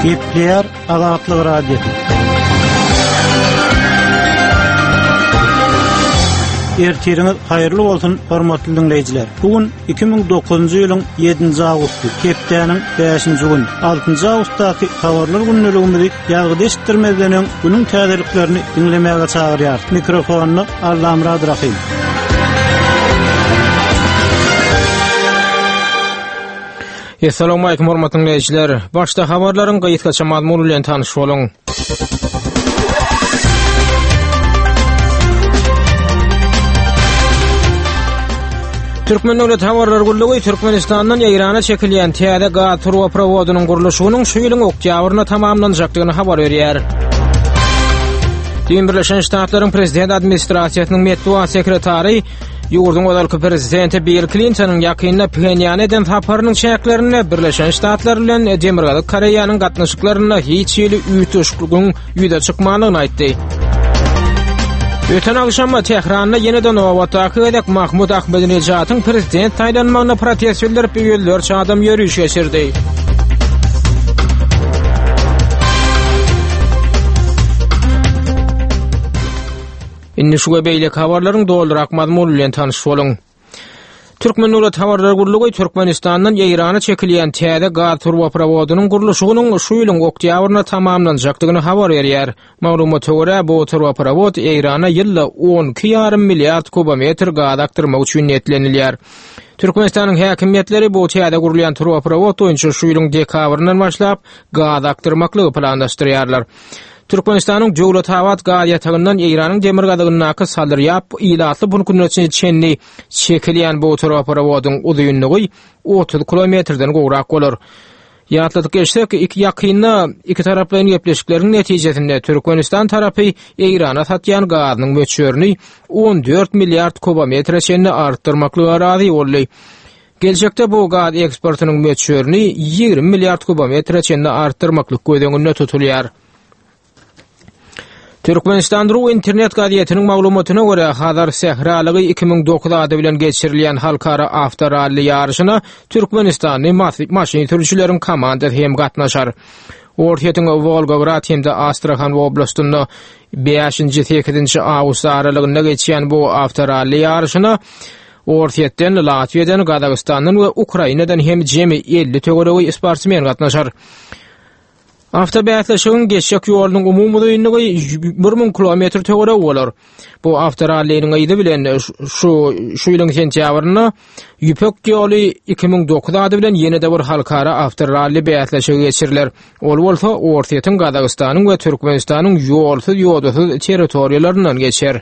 Gepler Azatlyk Radiosu. Ertiriniz hayırlı bolsun hormatly dinleyijiler. Bugün 2009-njy ýylyň 7-nji awgusty, hepdeniň 5-nji gün. 6-njy awgustdaky habarlar günneligimizi ýagdy eşitdirmezden bunyň täzeliklerini dinlemäge çagyrýar. Mikrofonu Allamrad Rahim. Assalamu alaykum hormatly dinleyijiler. Başda habarlaryň gaýtgaça mazmuny bilen tanyş boluň. Türkmen Döwlet Habarlar Gurulugy Türkmenistandan Eýrana çekilýän täze gaz turwa prowodunyň gurulşynyň şu ýylyň oktýabrynda tamamlanjagyny habar berýär. Birleşen Ştatlaryň prezident administrasiýasynyň medeniýet sekretary Ýurdun godalky prezidenti Bill Clinton'ın ýakynda Pyongyang eden taparynyň çäklerini Birleşen Ştatlar bilen Demirgaly Koreýanyň gatnaşyklaryna hiç ýyly üýtüşgüň ýüze çykmagyny aýtdy. Öten akşamda Tehranda yeniden Nowatdaky edek Mahmud Ahmedinejad'yň prezident taýlanmagyna protestçiler ýöllörçe adam ýörüş geçirdi. Inni şu beýlek habarlaryň doldurak mazmuny bilen tanyş boluň. Türkmen Döwlet Habarlar Gurulugy Türkmenistandan Eýrana çekilýän täze gaz turwa prowodunyň gurulşynyň şu ýylyň oktýabrynda tamamlanjagyny habar berýär. Maglumata görä bu turwa provod Eýrana ýylda 12,5 milliard kubometr gaz aktyrmak üçin netlenilýär. Türkmenistanyň häkimetleri bu täze gurulýan turwa provod boýunça şu ýylyň dekabryndan başlap gaz aktyrmaklygy planlaşdyrýarlar. Türkmenistanyň Döwlet Hawat gaz ýatagyndan Eýranyň demirgazyny nakys saldyryp ilatly punktuna çenli çekilýän bu turwa prowodyň uzunlygy 30 kilometrden gowrak bolar. Ýatlyk geçsek iki ýakynda iki taraplaryň gepleşikleriniň netijesinde Türkmenistan tarapy Eýrana satýan gazynyň möçürini 14 milliard kubometr çenli artdyrmaklygy razy boldy. Gelecekde bu gaz eksportynyň möçürini 20 milliard kubometr çenli artdyrmaklyk gözdeginde tutulýar. Türkmenistan Ru internet gazetiniň maglumatyna görä Hazar Sehralygy 2009 ady bilen geçirilýän halkara awtorally ýarşyna Türkmenistanyň maşyn sürücüleriň komandasy hem gatnaşar. Ortaýatyň Volgograd hemde Astrakhan oblastynda 5-8 awgust aralygynda geçýän bu awtorally ýarşyna Ortaýatdan Latwiýadan, Gazagystanyň we Ukrainadan hem jemi 50 töweregi sportsmen gatnaşar. Awtobatlaşygyň geçjek ýolunyň umumy uzunlygy 1000 kilometr töwere bolar. Bu awtorallynyň aýdy bilen şu ýylyň sentýabrynda Ýüpek ýoly 2009 ady bilen ýene-de bir halkara awtorally batlaşygy geçiriler. Ol bolsa Ortaýatyň Gazagystanyň we Türkmenistanyň ýolsuz ýodasyz territoriýalarynyň geçer.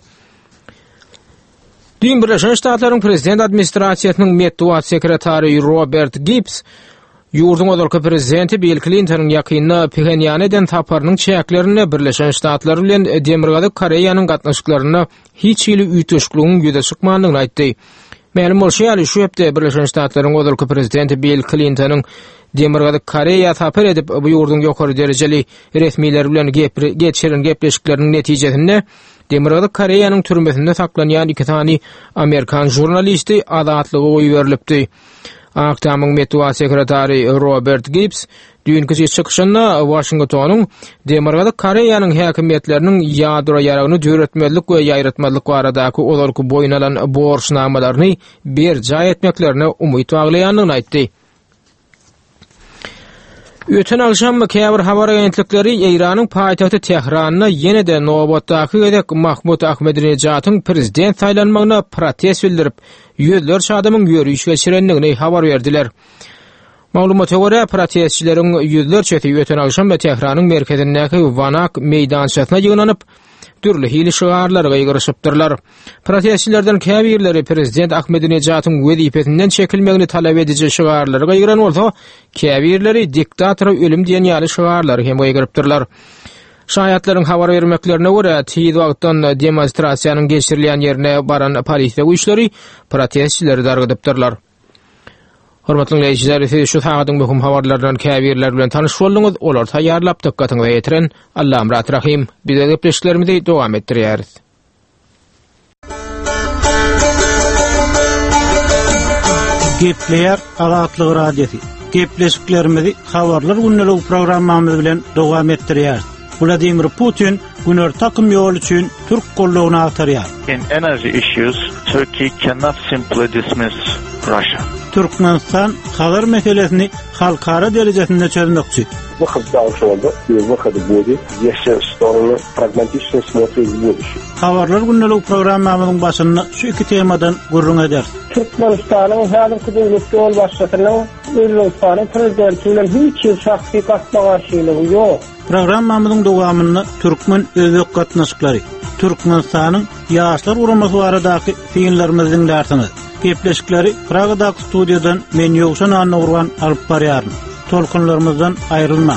Birleşen Ştatlaryň prezident administrasiýasynyň medeniýet sekretary Robert Gibbs Ýurdun godalky prezidenti Bill Clinton'ın ýakynda Pyongyang eden taparynyň çäklerini Birleşen Ştatlar bilen Demirgaly Koreýanyň gatnaşyklaryna hiç ýyly üýtüşgüň ýüze çykmagyny aýtdy. Ma'lum bolşy şu hepde Birleşen Ştatlaryň godalky prezidenti Bill Clinton'ın Demirgaly Koreýa tapar edip bu ýurdun ýokary derejeli resmiler bilen geçiren gepleşikleriniň netijesinde Demirgaly Koreýanyň türmesinde saklanýan iki tany Amerikan jurnalisti azatlygy goýuberilipdi. Aktamyň medeniýet sekretary Robert Gibbs dünkü çykyşynda Washingtonyň Demirgaly Koreýanyň häkimetleriniň ýadro ýaragyny döretmezlik we ýaýratmazlyk baradaky olarky boýun alan borçnamalaryny berja etmeklerine umyt baglaýanyny aýtdy. Öten akşam Käbir habar agentlikleri Eýranyň paýtagty Tehranyna ýene-de Nowatdaky edek Mahmud Ahmedinejad'yň prezident taýlanmagyna protest bildirip ýözlerçe adamyň ýörüş geçirenligini habar berdiler. Maglumata görä protestçileriň ýözlerçesi öten akşam Tehranyň merkezindäki Vanak meýdançasyna ýygnanyp türli hili şigarlar gaýgyryşypdyrlar. Protestçilerden käbirleri prezident Ahmedinejad'yň wezipesinden çekilmegini talap edici şigarlary gaýgyran bolsa, käbirleri diktatora ölüm diýen ýaly şigarlary hem gaýgyrypdyrlar. Şaýatlaryň habar bermeklerine görä, tiýiz wagtdan demonstrasiýanyň geçirilýän ýerine baran polisiýa güýçleri protestçileri dargydypdyrlar. Hormatly dinleyijiler, siz şu sagatyň möhüm habarlardan käbirler bilen tanyş bolduňyz. Olar taýýarlap dikkatyňizi ýetiren Allam Rahim. Bize gepleşiklerimizi dowam etdirýäris. Gepler Azatlyk Radiosu. Gepleşiklerimizi habarlar günnälik programmamyz bilen dowam etdirýär. Vladimir Putin günör takım ýol üçin Türk gollugyny agtarýar. In energy issues, Turkey cannot simply dismiss Russia. Türkmenistan habar meselesini halkara derejesinde çözmekçi. Выход oldu. Выход будет. Если стороны прагматично смотрят в будущее. Habarlar günnelik programmamyzyň başynda şu iki temadan gurrun eder. Türkmenistan'ın hazırki devletli ol başlatılan Özbekistan'ın prezidentiyle hiç şahsi katmaşylygy yok. Programmamyzyň dowamyny Türkmen özbek gatnaşyklary, Türkmenistan'ın ýaşlar guramasy baradaky fiýillerimizden därsiniz. Gepleşikleri Pragadaky studiýadan men Ýogşan Anurwan alyp barýaryn. Tolkunlarımızdan ayrılma.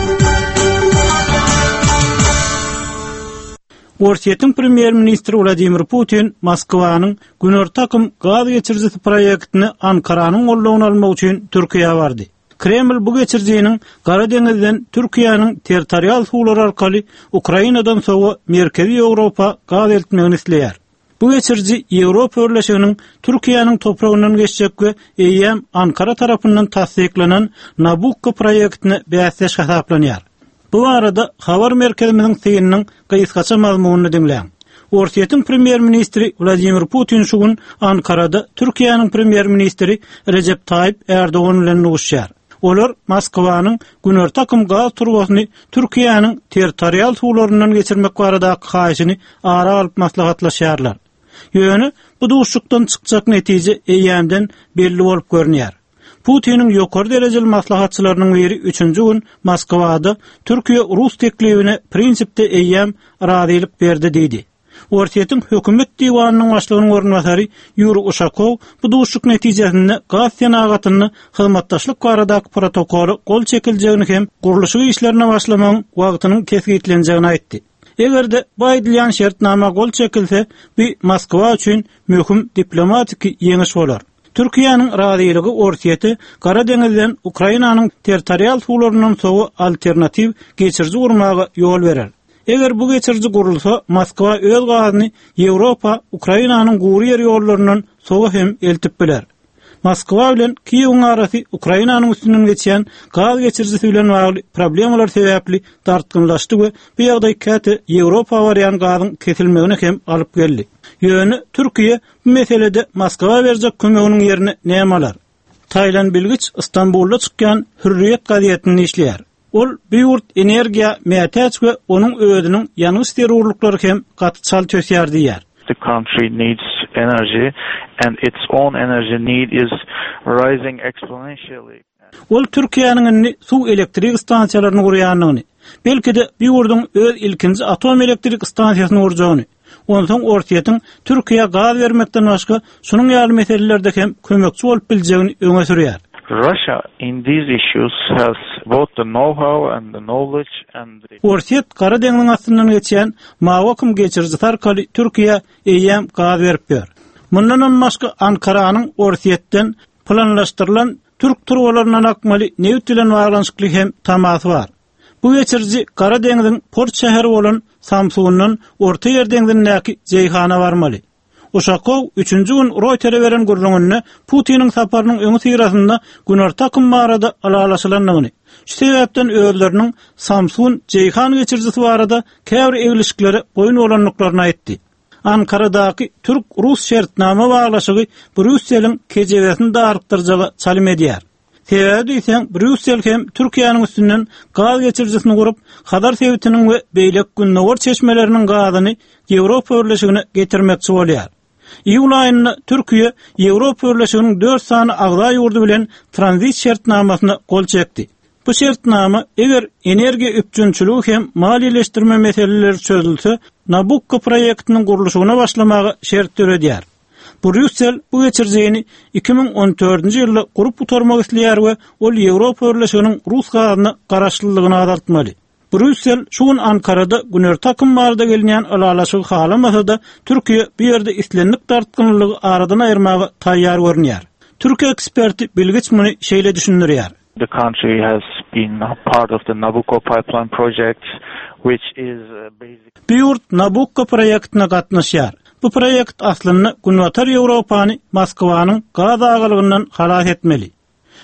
Orsiýetiň premier ministri Vladimir Putin Moskwanyň günör takım gaz geçirjisi proýektini Ankaranyň gollugyna almak üçin Türkiýe bardy. Kreml bu geçirjiniň Gara deňizden Türkiýanyň territorial suwlary arkaly Ukrainadan soňra Merkezi Ýewropa gaz eltmegini isleýär. Bu geçirji Ýewropa Birleşiginiň Türkiýanyň topragyndan geçjek we eýem Ankara tarapyndan tasdiklanan Nabucco proýektini bäsleş hasaplanýar. Bu arada habar merkezimiziň teýininiň gysgaça mazmunyny diňläň. Orsiýetiň premier ministri Vladimir Putin şu gün Ankarada Türkiýanyň premier ministri Recep Tayyip Erdoğan bilen görüşýär. Olar Moskwanyň günör takım gaz turbasyny Türkiýanyň territorial suwlaryndan geçirmek baradaky haýyşyny ara alyp maslahatlaşýarlar. Ýöne bu duşukdan çykjak netije eýämden belli bolup görünýär. Putiniň ýokary derejeli maslahatçylarynyň biri 3-nji gün Moskwada Türkiýe Rus teklibine prinsipde eýäm radylyk berdi diýdi. Orsiýetiň hökümet diwanynyň başlygynyň ornwasary Yuri Ushakow bu duşuk netijesinde gaz senagatyny hyzmatdaşlyk baradaky protokolu gol çekiljeğini hem gurulşy işlerine başlamagyň wagtynyň kesgitlenjegini aýtdy. Egerde bu aýdylýan şertnama gol çekilse, bu Moskwa üçin möhüm diplomatik ýeňiş bolar. Türkiýanyň radylygy orsiýeti Gara deňizden Ukrainanyň territorial suwlarynyň soňy alternativ geçirji urmagy ýol berer. Eger bu geçirji gurulsa, Moskwa öz gazyny Ýewropa, Ukrainanyň gury ýer ýollarynyň soňy hem eltip biler. Moskwa bilen Kiýew arasy Ukrainanyň üstünden geçýän gaz geçirjisi bilen bagly problemler sebäpli tartgynlaşdy we bu ýagdaý käte Ýewropa barýan gazyň kesilmegine hem alyp geldi. Ýöne Türkiýe bu meselede Moskwa berjek kömeginiň ýerine näme alar? Taýlan bilgiç Istanbulda çykýan Hürriyet gazetini işleýär. Ol Biýurt energiýa mätäç we onuň öýüdiniň ýanyş terörlükleri hem gatçal tösýär diýär. The country needs energy and its own energy need is rising exponentially. Ol Türkiýanyň suw elektrik stansiýalaryny gurýanyny, belki de Biýurdyň öz ilkinji atom elektrik stansiýasyny gurjagyny, onsoň orsiýetiň Türkiýe gaz bermekden başga şunyň ýaly meselelerde hem kömekçi bolup biljegini öňe sürýär. Russia in these issues has both the know-how and the knowledge and Orsiýet Gara deňiziň astyndan geçýän Mawakym geçirjisi arkaly Türkiýe eýäm gaz berip ber. Mundan başga Ankaranyň Orsiýetden planlaşdyrylan Türk turbalaryndan akmaly newt bilen baglanyşykly hem tamasy bar. Bu geçirji Gara deňiziň port şäheri bolan Samsundan Orta Ýer deňizindäki Jeyhana barmaly. Ushakow 3-nji gün Reuters'e beren gurrungyny Putiniň saparynyň öňü syrasynda günör takym barada alalaşylandygyny, şu sebäpden özleriniň Samsun Jeyhan geçirjisi barada käbir egilişikleri goýun bolanlyklaryny aýtdy. Ankaradaky Türk-Rus şertnama baglaşygy Brüsseliň kejebesini darykdyrjagy çalym edýär. Sebäbi ise Brüssel hem Türkiýanyň üstünden gaz geçirjisini gurup, Hadar sewitiniň we beýlek günnäwir çeşmeleriniň gazyny Ýewropa Birleşigine getirmekçi bolýar. Iýul aýynda Türkiýe Ýewropa Birleşiginiň 4 sany agza ýurdu bilen tranzit şertnamasyna gol çekdi. Bu şertnama eger energiýa üpjünçiligi hem maliýeleşdirme meseleleri çözülse, Nabucco proýektiniň gurulşygyna başlamagy şert töredýär. Brüssel bu geçirjini 2014-nji ýylda gurup tutarmak isleýär we ol Ýewropa Birleşiginiň Rus gazyna garaşlylygyny azaltmaly. Brüssel şu gün Ankarada günör takım barada gelýän alalaşygy halamasa da Türkiýe bu ýerde islenlik tartgynlygy aradan aýyrmagy taýýar görünýär. Türkiýe eksperti bilgiç muny şeýle düşünýär. The country has been a part of the Nabucco pipeline project, which is basic. Biýurt Nabucco proýektine gatnaşýar. Bu proýekt aslynda Günwatar Ýewropany Moskwanyň gaz agalygynyň halas etmeli.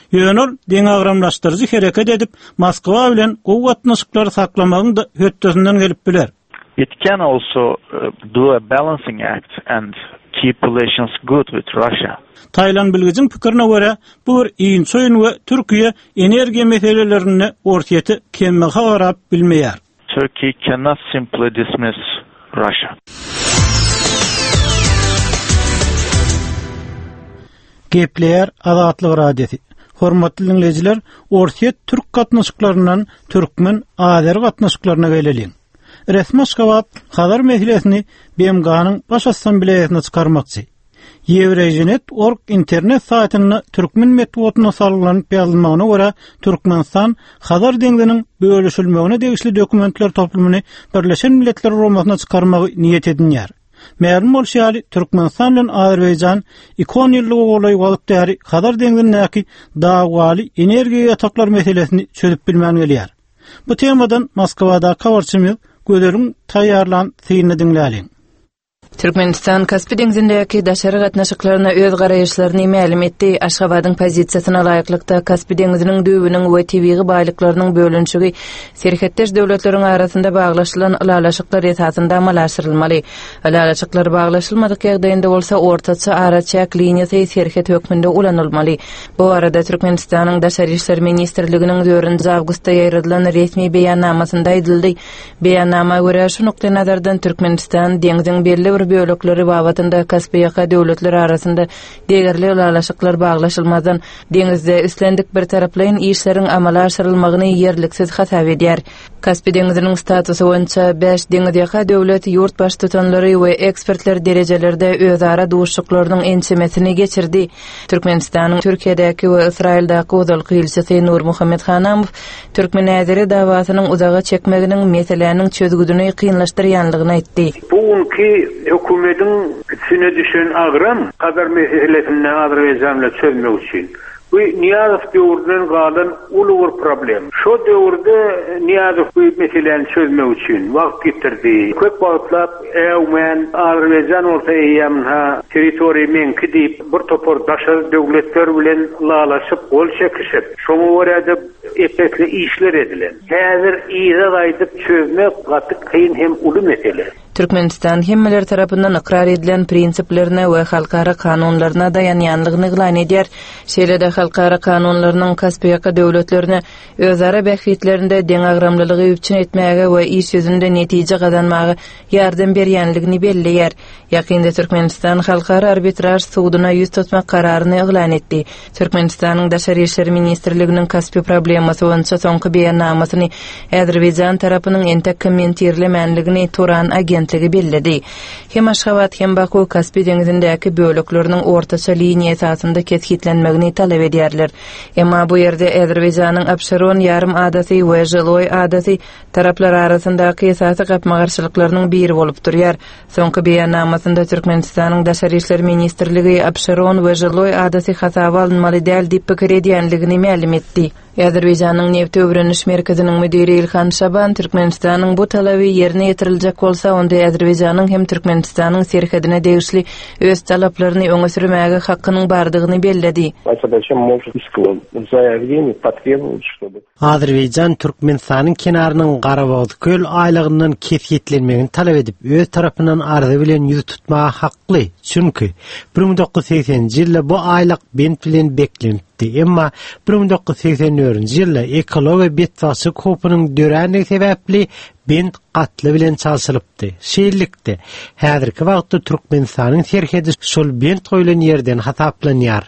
Ýönol deň agramlaşdyrjy hereket edip Moskwa bilen gowgatnaşyklary saklamagyň da höttesinden gelip biler. It can also do a balancing act and keep relations good with Russia. Taylan bilgijin pikirine göre bu bir iýinçi oýun we Türkiýe energiýa meselelerini ortaýa kemme garap bilmeýär. Turkey cannot simply dismiss Russia. Gepleýär Azatlyk radiosi. Hormatly dinleýijiler, ortaýa türk gatnaşyklaryndan türkmen azer gatnaşyklaryna geleliň. Resmi Aşgabat habar meselesini BMG'nın baş assambleýasyna çykarmakçy. Yevrejinet.org internet saytyny türkmen metbuatyna salgylanyp ýazylmagyna görä Türkmenistan habar deňdiniň bölüşilmegine degişli dokumentler toplumy Birleşen Milletler Romasyna çykarmagy niýet edilýär. Märlum bolşaly Türkmenistan bilen Azerbaýjan 2 ýyllyk oglaý galyp däri habar deňdinäki dagwaly energiýa ýataklar meselesini çözüp bilmän gelýär. Bu temadan Moskwada kawarçymyz Gölerin taýýarlan syny dinläliň. Türkmenistan Kaspy deňizindäki daşary gatnaşyklaryna öz garaýşlaryny ma'lum etdi. Aşgabatyň pozisiýasyna laýyklykda Kaspy deňiziniň düýbüniň we tebigy baýlyklarynyň bölünçigi serhetdeş döwletleriň arasynda baglaşylan ulalaşyklar esasynda amallaşdyrylmaly. Ulalaşyklar baglaşylmadyk ýagdaýynda bolsa ortaça araçak liniýasy serhet hökmünde ulanylmaly. Bu arada Türkmenistanyň Daşary işler ministrliginiň 4-nji awgustda ýaýradylan resmi beýannamasynda aýdyldy. Beýannama görä şu nokta nazardan Türkmenistan deňiziň belli bir bölükleri babatında Kaspy ýaka döwletler arasynda degerli ulalaşyklar baglaşylmadan deňizde üstlendik bir taraplaýyn işleriň amala aşyrylmagyny ýerliksiz hasap edýär. Kaspy deňiziniň statusy boýunça 5 deňiz ýaka döwlet ýurt baş tutanlary we ekspertler derejelerde özara duşuklarynyň ençemesini geçirdi. Türkmenistanyň Türkiýedäki we Israildaky uzalky elçisi Nur Muhammed Hanamow Türkmen äzeri dawasynyň uzaga çekmeginiň meselelerini çözgüdüni kynlaşdyrýanlygyny aýtdy. Bugünkü hökümetin içine düşen agram kadar meselesini Azerbaýjanla çözmek üçin. Bu Niyazov döwründen galan ulu bir problem. Şu döwürde Niyazov bu meseleni çözmek üçin wagt getirdi. Köp wagtlap Ewmen Azerbaýjan orta ýamna territoriýy menki diýip bir topor daşary döwletler bilen lalaşyp gol çekişip şoňa görä de epekli işler edilen. Häzir ýyza aýdyp çözmek gatyk kyn hem uly mesele. Türkmenistan hemmeler tarapyndan ikrar edilen prinsiplerine we halkara kanunlaryna dayanýanlygyny glan edýär. Şeýle-de halkara kanunlarynyň Kaspy ýaka döwletlerine özara bähitlerinde deň agramlylygy üçin etmäge we iş ýüzünde netije gazanmagy ýardam berýänligini belleýär. Ýakynda Türkmenistan halkara arbitraj sudyna ýüz tutmak kararyny eglan etdi. Türkmenistanyň Daşary işler ministrliginiň Kaspy problemasy boýunça soňky beýannamasyny Azerbaýjan tarapynyň entek kommentirlemänligini Turan agentligi belledi. Hem Aşgabat hem Baku Kaspy deňizindäki bölükleriniň ortaça liniýa esasynda kesgitlenmegini talap edýärler. Emma bu ýerde Azerbaýjanyň Abşeron ýarym adasy we Jeloy adasy taraplar arasyndaky esasy gapmagarçylyklarynyň biri bolup durýar. Soňky beýannamasynda Türkmenistanyň Daşary işler ministrligi Abşeron we Jeloy adasy hasaba alınmaly däl diýip pikir edýänligini ma'lum etdi. Azerbaýjanyň neft öwreniş merkeziniň müdiri Ilhan Şaban Türkmenistanyň bu talaby ýerine ýetiriljek bolsa, onda Azerbaýjanyň hem Türkmenistanyň serhedine degişli öz talaplaryny öňe sürmäge hakkynyň bardygyny belledi. Azerbaýjan Türkmenistanyň kenarynyň Garabağ göl aýlygyndan kesgitlenmegini talap edip öz tarapyndan arzy bilen ýüz tutmagy hakly. Çünki 1980-nji ýylda bu aýlyk bent bilen beklenipdi. Emma 1984-nji ýylda ekologiýa betwasy kopynyň dörändigi sebäpli bent gatly bilen çalşylypdy. Şeýlelikde häzirki wagtda Türkmenistanyň serhedi şol bent goýulan ýerden hasaplanýar.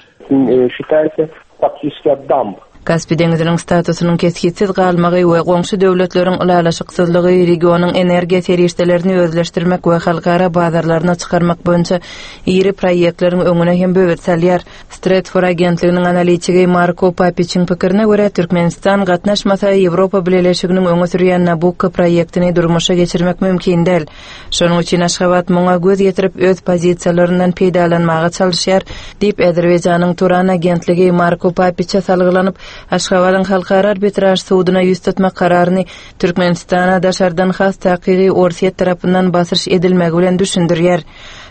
Kaspy deňiziniň statusynyň kesgitsiz galmagy we goňşy döwletleriň ulalaşyksyzlygy regionyň energiýa serişdelerini özleşdirmek we halkara bazarlaryna çykarmak boýunça ýyry proýektleriň öňüne hem böwet salýar. Stratfor agentliginiň analitigi Marko Papiçiň pikirine görä Türkmenistan gatnaşmasa Ýewropa Birleşiginiň öňe sürýän Nabucco proýektini durmuşa geçirmek mümkin däl. Şonuň üçin Aşgabat muňa göz ýetirip öz pozisiýalaryndan peýdalanmagy çalyşýar diýip Azerbaýjanyň Turan agentligi Marko Papiçe salgylanyp Aşgabatyň halkara arbitraj sudyna ýüz tutmak kararyny Türkmenistana daşardan has taqiqi orsiýet tarapyndan basyş edilmegi bilen düşündirýär.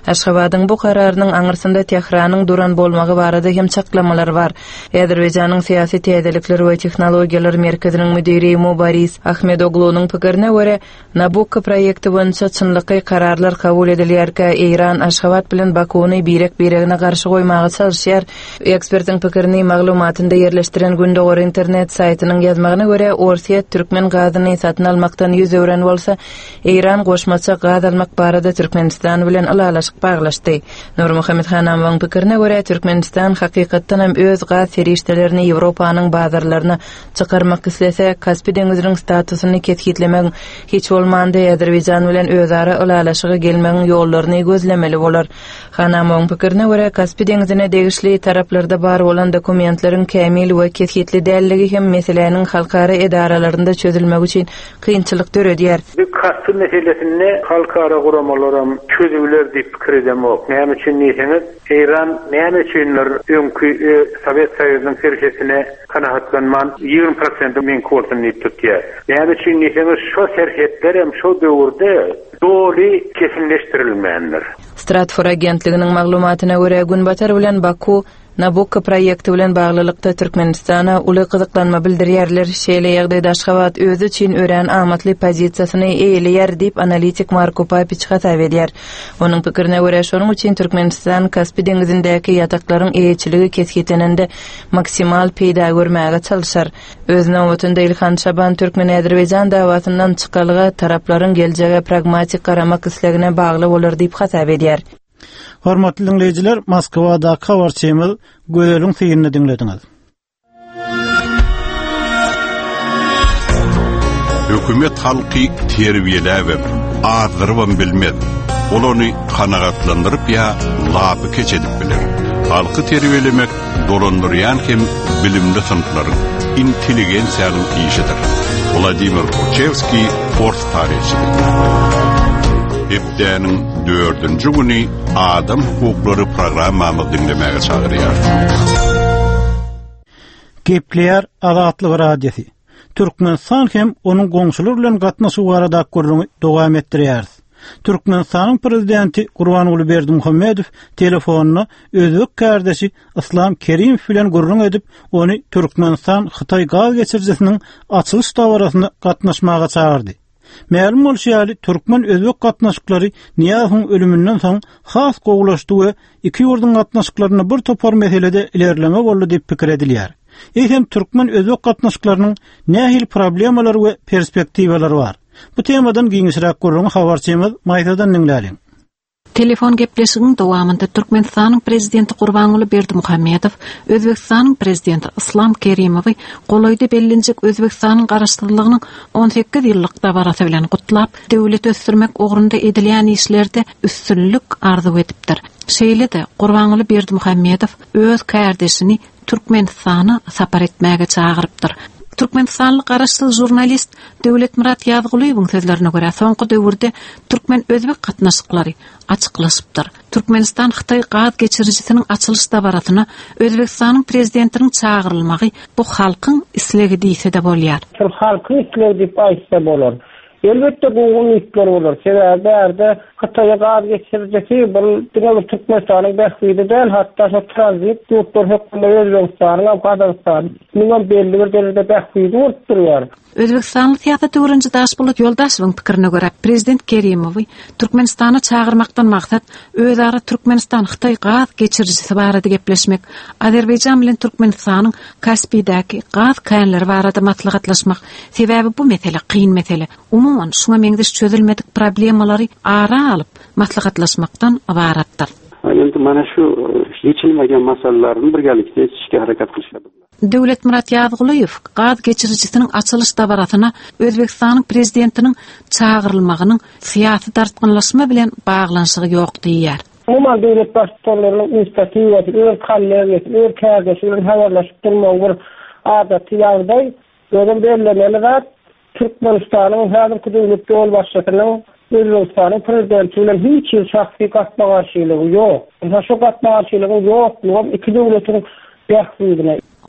Aşgabatyň bu kararynyň aňyrsynda Tehranyň duran bolmagy barada hem çaklamalar bar. Azerbaýjanyň syýasy täzelikleri we tehnologiýalar merkeziniň müdiri Boris Ahmedoglunyň pikirine görä, Nabucco proýekti boýunça çynlyky kararlar kabul edilýärkä Iran Aşgabat bilen Bakuny birek-biregine garşy goýmagy çalışýar. Ekspertiň pikirini maglumatynda ýerleşdiren Gündogor internet saýtynyň ýazmagyna görä, Orsiýa türkmen gazyny satyn almakdan ýüz öwren bolsa, Iran goşmaça gaz almak barada Türkmenistan bilen alalaşyk baglaşdy. Nur Muhammed Hanamowyň pikirine görä, Türkmenistan hakykatdan hem öz gaz serişdelerini Ýewropanyň bazarlaryna çykarmak islese, Kaspy deňiziniň statusyny ketgitlemek hiç bolmanda Azerbaýjan bilen özara alalaşyga gelmegiň ýollaryny gözlemeli bolar. Hanamowyň pikirine görä, Kaspy deňizine degişli taraplarda bar bolan dokumentleriň kämil we ketgitli dälligi hem meseleniň halkara edaralarynda çözülmegi üçin kynçylyk töredýär. Kaspy meselesini halkara guramalara çözüler diýip pikir edemok. Näme üçin diýseniz, Iran näme üçinler öňkü Sowet Soýuzynyň serhesine kanahatlanman 20% men koltuny tutýar. Näme üçin diýseniz, şo serhetler hem şo döwürde doly kesinleşdirilmeýändir. Stratfor agentliginiň maglumatyna görä, Günbatar bilen Baku Nabucco proýekti bilen baglylykda Türkmenistana uly gyzyklanma bildirýärler. Şeýle ýagdaýda Aşgabat özü üçin ören amatly pozisiýasyny eýleýär diýip analitik Marko Papić hata edýär. Onuň pikirine görä, şonuň üçin Türkmenistan Kaspy deňizindäki ýataklaryň eýçiligi kesgitenende maksimal peýda görmäge çalışar. Öz nowatynda Ilhan Şaban Türkmen-Azerbaýjan dawasyndan çykalyga taraplaryň geljege pragmatik garamak islegine bagly bolar diýip hata edýär. Hormatly dinleyijiler, Moskvada habarçymyz Göýeliň syýyny dinlediňiz. Hökümet halky terbiýelep, agyrwam bilmez. Olany kanagatlandyryp ýa lapy keçedip biler. Halky terbiýelemek dolandyrýan hem bilimli sınıflaryň intelligensiýalyň işidir. Vladimir Kochevski Fort tarihçisi. Hepdäniň 4-nji güni adam hukuklary programmamy dinlemäge çagyrýar. Gepler Azatlyk radiosi. Türkmenistan hem onuň goňşular bilen gatnaşygy barada gurrun dowam etdirýär. Türkmenistanyň prezidenti Gurbanuly Berdimuhammedow telefonuna özbek kardeşi Islam Kerimow bilen gurrun edip, ony Türkmenistan Hytaý gaz geçirjisiniň açylyş dawrasyna gatnaşmaga çağırdy. Ma'lum bolýarly, türkmen özbek gatnaşyklary Niýazowyň ölümünden soň has gowulaşdy we iki ýurduň gatnaşyklaryna bir topar meselede ilerleme boldy diýip pikir edilýär. Hem türkmen özbek gatnaşyklarynyň nähil problemalar we perspektiwalary bar. Bu temadan giňişirek gurrun habarçymyz Maýtadan dinläliň. Telefon gepleşiginiň dowamynda Türkmenistanyň prezidenti Gurbanuly Berdimuhammedow Özbekistanyň prezidenti Islam Kerimowy golaýdy bellenjek Özbekistanyň garaşdyrlygynyň 18 ýyllyk dabarasy bilen gutlap, döwlet ösdürmek ogrunda edilýän işlerde üstünlük arzu edipdir. Şeýle-de Gurbanuly Berdimuhammedow öz kardeşini Türkmenistana sapar etmäge çagyrypdyr. Türkmenistanlyk garaşdyr jurnalist Döwletmurat Ýazgylyň sözlerine görä, soňky döwürde türkmen özbek gatnaşyklary açyklaşypdyr. Türkmenistan Hytaý gaz geçirjisiniň açylyş dabarasyna Özbekistanyň prezidentiniň çagyrylmagy bu halkyň islegi diýse-de bolýar. Türk halkyň islegi diýip aýtsa bolar. Elbette bu umutlar olur. Sebäbi Hytaýa gaz geçirjisi bu Türkmenistanyň bäxtide däl, hatda şu tranzit ýurtlar hökümeti Özbekistanyň Kazakstanyň niňe belli bir derejede bäxtide urtdurýar. Özbekistanlyk ýa-da döwrünji Daşbulat Ýoldaşowyň pikirine görä, prezident Kerimowy Türkmenistana çagyrmakdan maksat özara Türkmenistan Hytaý gaz geçirjisi barada gepleşmek, Azerbaýjan bilen Türkmenistanyň Kaspy'däki gaz känleri barada matlagatlaşmak. Sebäbi bu mesele kyn mesele. Umumyň şuňa meňdeş çözülmedik problemalary ara alyp matlagatlaşmakdan ibaratdyr. Endi mana şu geçilmegen masalalaryny birgelikde işe harakat kılışady. Döwletmurat Ýazgylyň gaz geçirjisiniň açylyş dabarasyna Özbekistanyň prezidentiniň çagyrylmagynyň syýasy tartgynlaşma bilen baglanşygy ýok diýär. Umumyň döwlet başçylarynyň inisiatiwasy, öz kalleleri, öz kägeşleri haýarlaşyp durmagy bir adaty ýagdaý. Gözüm bellemeli zat Türkmenistanyň häzirki döwlet başçylarynyň Özbekistanyň prezidenti bilen hiç şahsy gatnaşylygy ýok. Şu gatnaşylygy ýok, iki döwletiň bäxtine.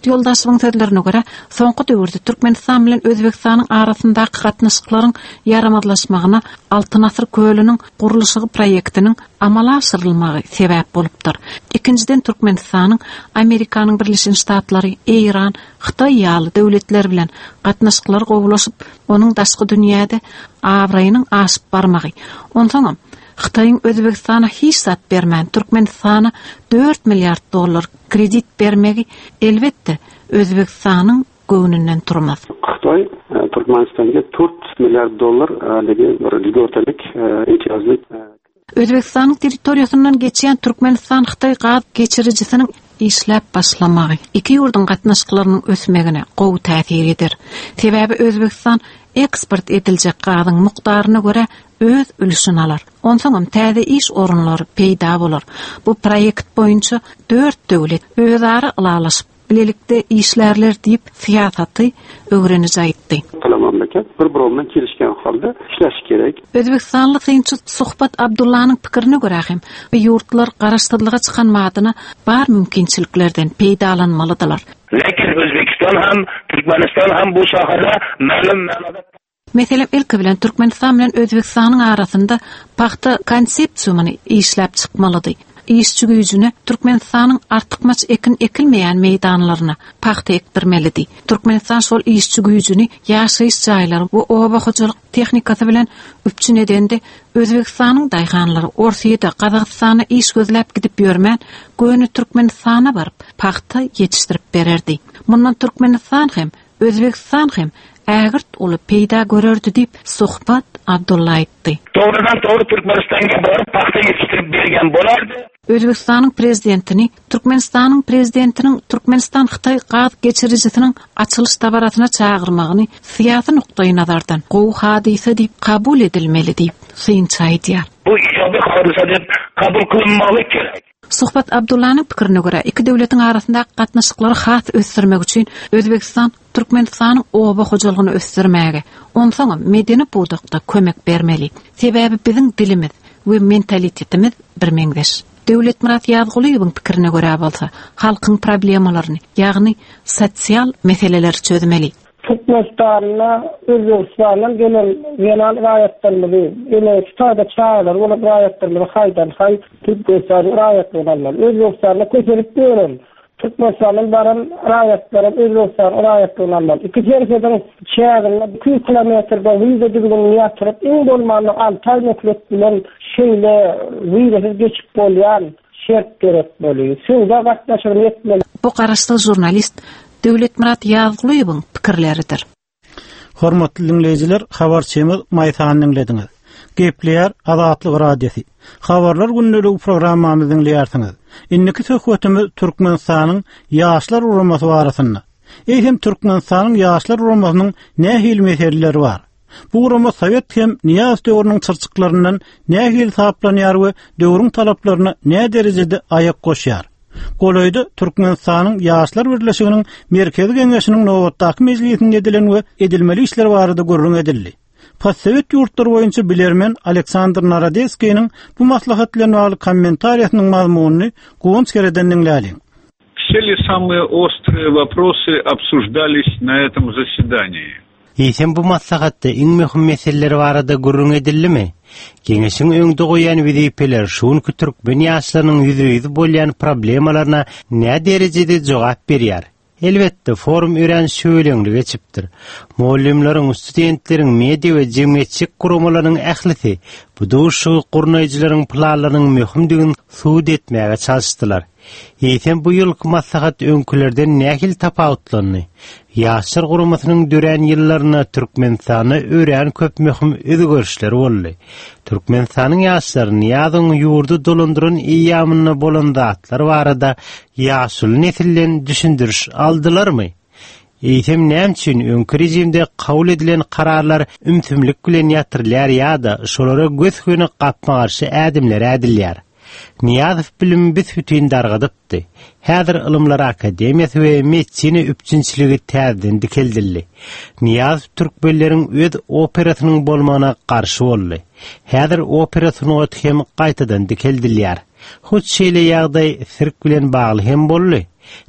Yoldaşynyň sözlerine görä, soňky döwürde Türkmenistan bilen Özbekistanyň arasyndaky gatnaşyklaryň yaramadlaşmagyna Altyn asr kölüniň guruluşy proýektiniň amala aşyrylmagy sebäp bolupdyr. Ikinciden Türkmenistanyň Amerikanyň Birleşen Ştatlary, Iran, Xitay ýaly döwletler bilen gatnaşyklar gowulaşyp, onuň daşky dünýäde awraýynyň aşyp barmagy. Onsoň Xitayň Özbekistana hiç sat bermän Türkmenistana $4 milyard kredit bermegi elbetde Özbekistanyň göwnünden turmaz. Xitoy Türkmenistan'a $4 milyard ligi bir götelik imtiyazlyk. Özbekistanyň territoriýasyndan geçýän Türkmenistan Xitoy gaz geçiricisiniň işläp başlamagy iki ýurduň gatnaşyklarynyň ösmegine gowy täsir eder. Sebäbi Özbekistan eksport ediljek gazyň mukdaryna görä öz ülüşini alar. Onsoň täze iş orunlary peýda bolar. Bu proýekt boýunça 4 döwlet özara ılalaşyp bilelikde işlerler diýip fiýasaty öwrenijekdi. Bir-birini kelişken halda işleş gerek. Özbekistanlyk synçy Suhbat Abdullah'nyň pikirine görä hem bu ýurtlar garaşdyrlyga çykan madyna bar mümkinçiliklerden peýdalanmalydylar. Lekin Özbekistan hem Türkmenistan hem bu sahada ma'lum manada Meselem ilki bilen Türkmenistan bilen Özbekistanyň arasynda paxta konsepsiýasyny işläp çykmalydy. İşçi güýjüne Türkmenistanyň artykmaç ekin ekilmeýän meýdanlaryna paxta ekdirmelidi. Türkmenistan şol işçi güýjüni ýaşaýyş jaýlary we oba hojalyk tehnikasy bilen üpçün edende Özbekistanyň daýganlary Orsiýada Kazakstana iş gözläp gidip ýörmän göni Türkmenistana baryp paxta ýetişdirip bererdi. Mundan Türkmenistan hem Özbekistan hem ägirt olu peýda görerdi diýip Suhbat Abdullah aýtdy. Doğrudan Türkmenistan'a baryp paxta ýetişdirip bergen bolardy. Özbekistanyň prezidentini Türkmenistanyň prezidentiniň Türkmenistan Xitay gaz geçiricisiniň açylyş tabaratyna çağırmagyny syýasy nukdaý nazardan gowy hadise diýip kabul edilmeli diýip synçy aýdýar. Bu ijobiy hadise diýip kabul kılınmaly gerek. Suhbat Abdullah'nyň pikirine görä, iki döwletiň arasyndaky gatnaşyklary has ösdürmek üçin Özbekistan Türkmenistanyň oba hojalygyny ösdürmäge, onsoň medeni buğdakda kömek bermeli. Sebäbi biziň dilimiz we mentalitetimiz birmeňdeş. Döwlet Murat Ýazgulyň pikirine görä bolsa, halkyň problemalaryny, ýagny sosial meseleleri çözmeli. Türkmenistan'a Özbekistan'dan gelen genel raýatlarymyzy, ene ştada çağlar, ola raýatlarymyzy haýdan haý Türkmenistan'a raýatlaryny Özbekistan'a köçürip beren. Türkmenistan'ın baran raýatlary Özbekistan'a raýatlaryny iki terefden çağlarla 2 kilometrde wiza dibilen ýatyryp, iň bolmany Altay nöklet bilen şeýle wiza geçip bolýan şert gerek bolýar. Şunda gatnaşyp etmeli. Bu garaşdyk jurnalist Döwlet Murat Ýazgulyň pikirleridir. Hormatly dinleýijiler, habarçymyz Maýsany dinlediňiz. Gepleýär Azatlyk radiosi. Habarlar günneligi programmamyzyň dinleýärsiňiz. Inniki söhbetimiz Türkmenistanyň ýaşlar uramasy barasynda. Eýsem Türkmenistanyň ýaşlar uramasynyň nähil meseleleri bar. Bu urama Sowet hem Niýaz döwrüniň çyrçyklaryndan nähil saplanýar we döwrüň talaplaryna nä derejede aýak goşýar. Goloyda Türkmenistanyň ýaşlar birleşiginiň merkezi geňeşiniň nowatdaky mejlisinde edilen we edilmeli işler barada görüň edildi. Postsovet ýurtlary boýunça bilermen Aleksandr Narodeskiň bu maslahat bilen bagly kommentariýasynyň mazmunyny goňç kereden dinläliň. Все ли самые острые вопросы обсуждались на этом заседании? Eýsem bu maslahatda iň möhüm meseleler barada görüň edildimi? Geňeşiň öňde goýan wezipler şuňky türkmen ýaşlarynyň ýüzüňde bolýan problemalaryna nä derejede jogap berýär? Elbetde forum öýrenişi söýleňli geçipdir. Muallimleriň, studentleriň, media we jemgyýetçilik guramalarynyň ählisi bu duşy gurnaýjylaryň planlarynyň möhümdigini suwd etmäge çalışdylar. Eýsem bu ýylky maslahat öňkülerden nähil tapawutlandy. Ýaşlar guramasynyň dören ýyllaryna Türkmenistany öýren köp möhüm özgörüşler boldy. Türkmenistanyň ýaşlary ýazyň ýurdu dolandyran ýamyna bolan zatlar barada ýaşul nesillen düşündiriş aldylarmy? Eýsem näme üçin öňkü rejimde kabul edilen kararlar ümtümlik bilen ýatyrylýar ýa-da şolara göz höne gapma garşy ädimler ädilýär. Niýazow bilim büsbütün dargadypdy. Häzir Ilymlar Akademiýasy we medisina üpçünçiligi täzeden dikeldildi. Niýazow türkmenleriň öz operasynyň bolmagyna garşy boldy. Häzir operasiýony hem gaýtadan dikeldilýär. Hoç şeýle ýagdaý sirk bilen bagly hem boldy.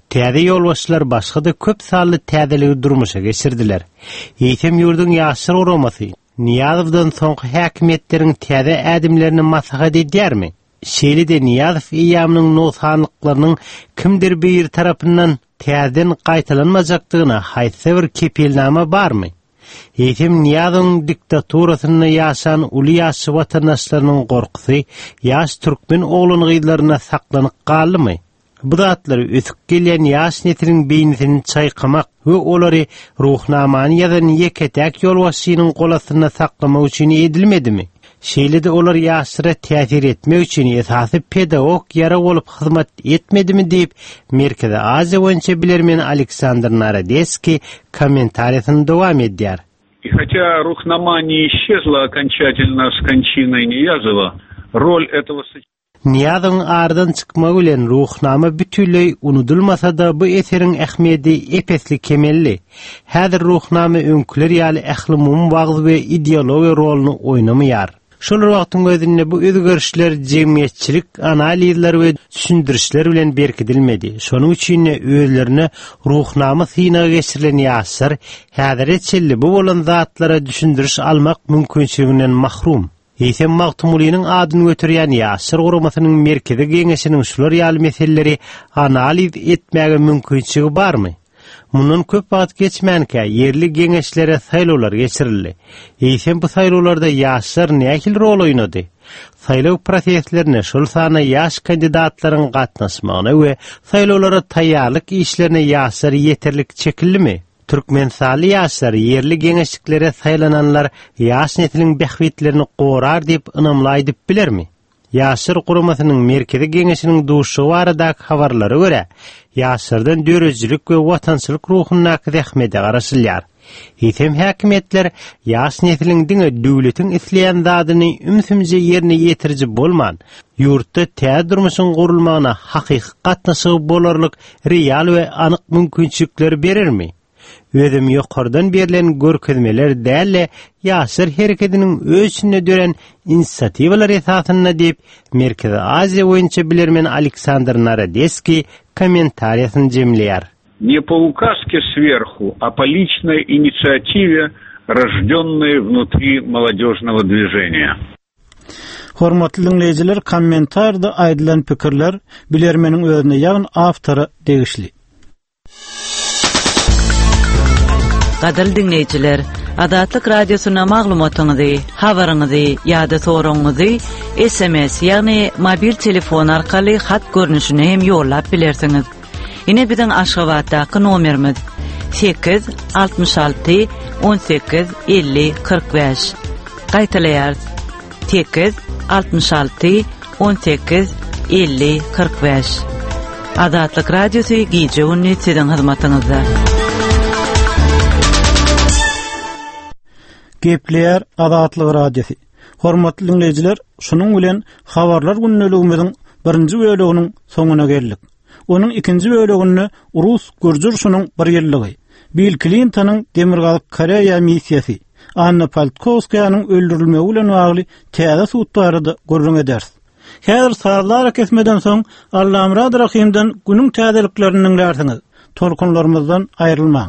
Täze ýolbaşçylar başga-da köp sally täzeligi durmuşa geçirdiler. Eýtem ýurdun ýaşyr oramasy Niyazowdan soňky häkimetleriň täze ädimlerini maslahat edýärmi? Şeýle-de Niyazow ýamynyň nosanlyklarynyň kimdir bir tarapyndan täzeden gaýtalanmajakdygyna haýsy bir kepelnama barmy? Eýtem Niyazowyň diktaturasyny ýaşan uly ýaşy watandaşlarynyň gorkusy ýaş türkmen oglan gyýlaryna saklanyp galdymy? Bu zatlar ötüp gelýän ýaş nesliniň beýnini çaýkamak we olary ruhnamany ýa-da ýeketäk ýolbaşçynyň golasyna saklamak üçin edilmedimi? Şeýle-de olar ýaşlara täsir etmek üçin esasy pedagog ýara bolup hyzmat etmedimi diýip Merkezi Aziýa boýunça bilermen Aleksandr Narodецкий комментариясын dowam edýär. И хотя рухнамания исчезла окончательно с кончиной Ниязова, роль этого Niyazowyň ardan çykmagy bilen ruhnama bütünlei unudulmasa-da bu eseriň ähmiýeti epesli kemelli. Häzir ruhnama öňküler ýaly ählimum wagz we ideologiýa roluny oýnamaýar. Şol wagtyň özünde bu özgörüşler jemgyýetçilik analizler we düşündirişler bilen berkidilmedi. Şonuň üçin özlerine ruhnama synagy geçirilen ýaşlar häzir etçilli bu bolan zatlara düşündiriş almak mümkinçiliginden mahrum. Eýsem Magtumulynyň adyny götürýän ýaşyr guramasynyň merkezi geňeşiniň şular ýaly meseleleri analiz etmäge mümkinçiligi barmy? Mundan köp wagt geçmänkä yerli geňeşlere saýlawlar geçirildi. Eýsem bu saýlawlarda ýaşlar nähil rol oýnady? Saýlaw proseslerine şol sana ýaş kandidatlaryň gatnaşmagyna we saýlawlara taýýarlyk işlerine ýaşlar ýeterlik çekildimi? Türkmenistany ýaşlary yerli geňeşliklere saýlananlar ýaş nesliniň bähwitlerini gorar diýip ynamly diýip bilermi? Ýaşyr guramasynyň merkezi geňeşiniň duşy baradaky habarlara görä, ýaşlardan dörejilik we watançylyk ruhyna zähmete garaşylýar. Eýsem häkimetler ýaş nesliniň diňe döwletiň isleýän zadyny ümsümje ýerine ýetirji bolman, ýurtda täze durmuşyň gurulmagyna hakyky gatnaşygy bolarlyk real we anyk mümkinçilikler berermi? Özüm ýokardan berilen görkezmeler däle ýaşyr hereketiniň öýçünde dören inisiatiwalar esasyna diýip Merkezi Aziýa boýunça bilermen Aleksandr Narodецкий комментариясын jemleýär. Не по указке сверху, а по личной инициативе, рождённой внутри молодежного движения. Hormatly dinleýijiler, kommentarda aýdylan pikirler bilermeniň özüne ýagyn awtory degişli. Gaderli dinleyijiler, Adatlyk radiosyna maglumatyňyzy, habaryňyzy ýa-da soragyňyzy SMS ýagny mobil telefon arkaly hat görnüşine hem ýollap bilersiňiz. Ine biziň Aşgabatdaky nomerimiz 866 18 50 45. Gaýtalaýar 866 18 50 45. Adatlyk radiosy gije ünni siziň hyzmatyňyzda. Gepleýär Adatlyk radiosi. Hormatly dinleyijiler, şunuň bilen habarlar günneligimiziň 1-nji böleginiň soňuna geldik. Onuň 2-nji bölegini Rus gurjurşunyň bir ýylligi, Bill Clinton'yň Demirgazyk Koreýa missiýasy, Anna Politkovskaýanyň öldürilmegi bilen bagly täze suwtlaryda görüň ederiz. Häzir saatlar kesmeden soň Allamrad Rahimden günüň täzeliklerini dinlersiňiz. Tolkunlarymyzdan aýrylmaň.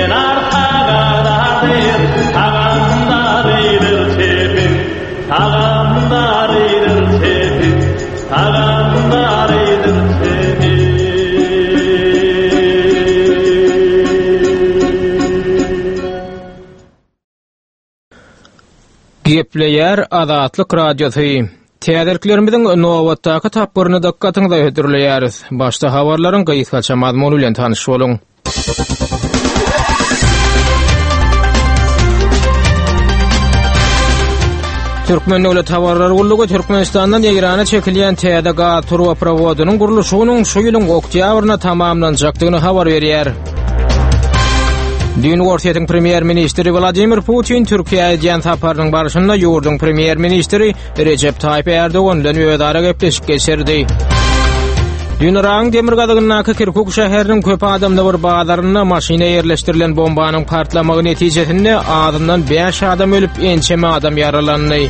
Haga Gepleyer Azatlyk Radiosu. Täderklerimizin nowatdaky tapbyryny dikkatyňyza ödürleýäris. Başda habarlaryň gyýytgaça mazmuny bilen tanyşyp boluň. Türkmen döwlet habarlary gullugy Türkmenistandan Eýrana çekilýän täze gaz turwaprowodynyň gurulşynyň şu ýylyň oktýabrynda tamamlanjakdygyny habar berýär. Dün Ortiýetiň premier ministri Vladimir Putin Türkiýe diýen taparynyň barşynda ýurdun premier ministri Recep Tayyip Erdogan bilen öýdara gepleşip geçirdi. Dün Iran demir gazygynyň Kirkuk şäheriniň köp adamly bir bazaryna maşyna ýerleşdirilen bombanyň partlamagy netijesinde adamdan 5 adam ölüp ençeme adam yaralandy.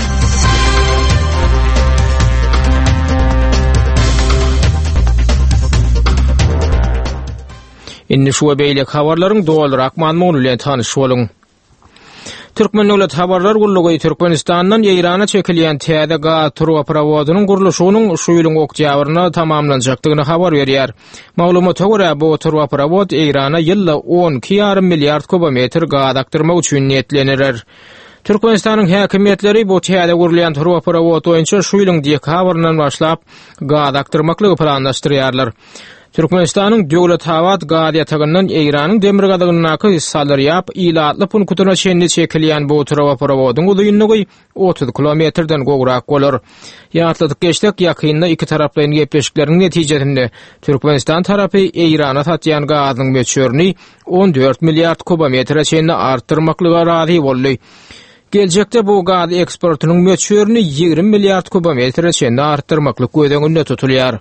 Inni şu beýlek habarlaryň dolarak mazmuny bilen tanyşyp boluň. Türkmen döwlet habarlar gullugy Türkmenistandan Eýrana çekilýän täze gaz turwaprowodynyň gurulşynyň şu ýylyň oktýabrynda tamamlanjakdygyny habar berýär. Maglumata görä bu turwaprovod Eýrana ýylda 12,5 milliard kubometr gaz aktyrmak üçin niýetlenir. Türkmenistanyň häkimetleri bu täze gurulýan turwaprovod boýunça şu ýylyň dekabryndan başlap gaz aktyrmakly planlaşdyrýarlar. Türkmenistanyň döwlet hawat gaz ýatagyndan Eýranyň demir gazygynyň Salaryap ilatly punktuna çenli çekilýän bu turwaprowodyň uzunlygy 30 kilometrden gowrak bolar. Ýatlyk geçdik ýakynda iki taraplaryň gepleşikleriniň netijesinde Türkmenistan tarapy Eýrana satýan gazyň möçürini 14 milliard kubometre çenli artdyrmaklyga razy boldy. Geljekde bu gaz eksportynyň möçürini 20 milliard kubometre çenli artdyrmaklyk gözdeginde tutulýar.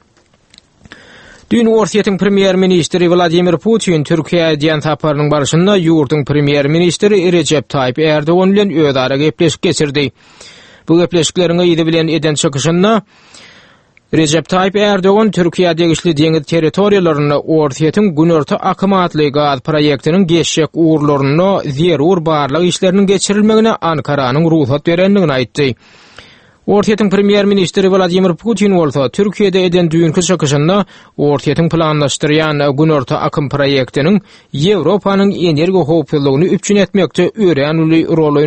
Dün Ortiýetiň premier ministri Vladimir Putin Türkiýe diýen taparynyň barşynda ýurdun premier ministri Recep Tayyip Erdogan bilen öýdara gepleşip geçirdi. Bu gepleşikleriň ýygy bilen eden çykyşynda Recep Tayyip Erdogan Türkiýe degişli deňiz territoriýalaryna Ortiýetiň günorta akımatly gaz proýektiniň geçşek uğurlaryny zerur barlyk işleriniň geçirilmegine Ankaranyň ruhsat berenligini aýtdy. Ortiýetiň premier ministri Vladimir Putin bolsa Türkiýede eden düýünki çykyşynda Ortiýetiň planlaşdyrýan günorta akym proýektiniň Ýewropanyň energiýa howpsuzlygyny üpçün etmekde öýrenli rol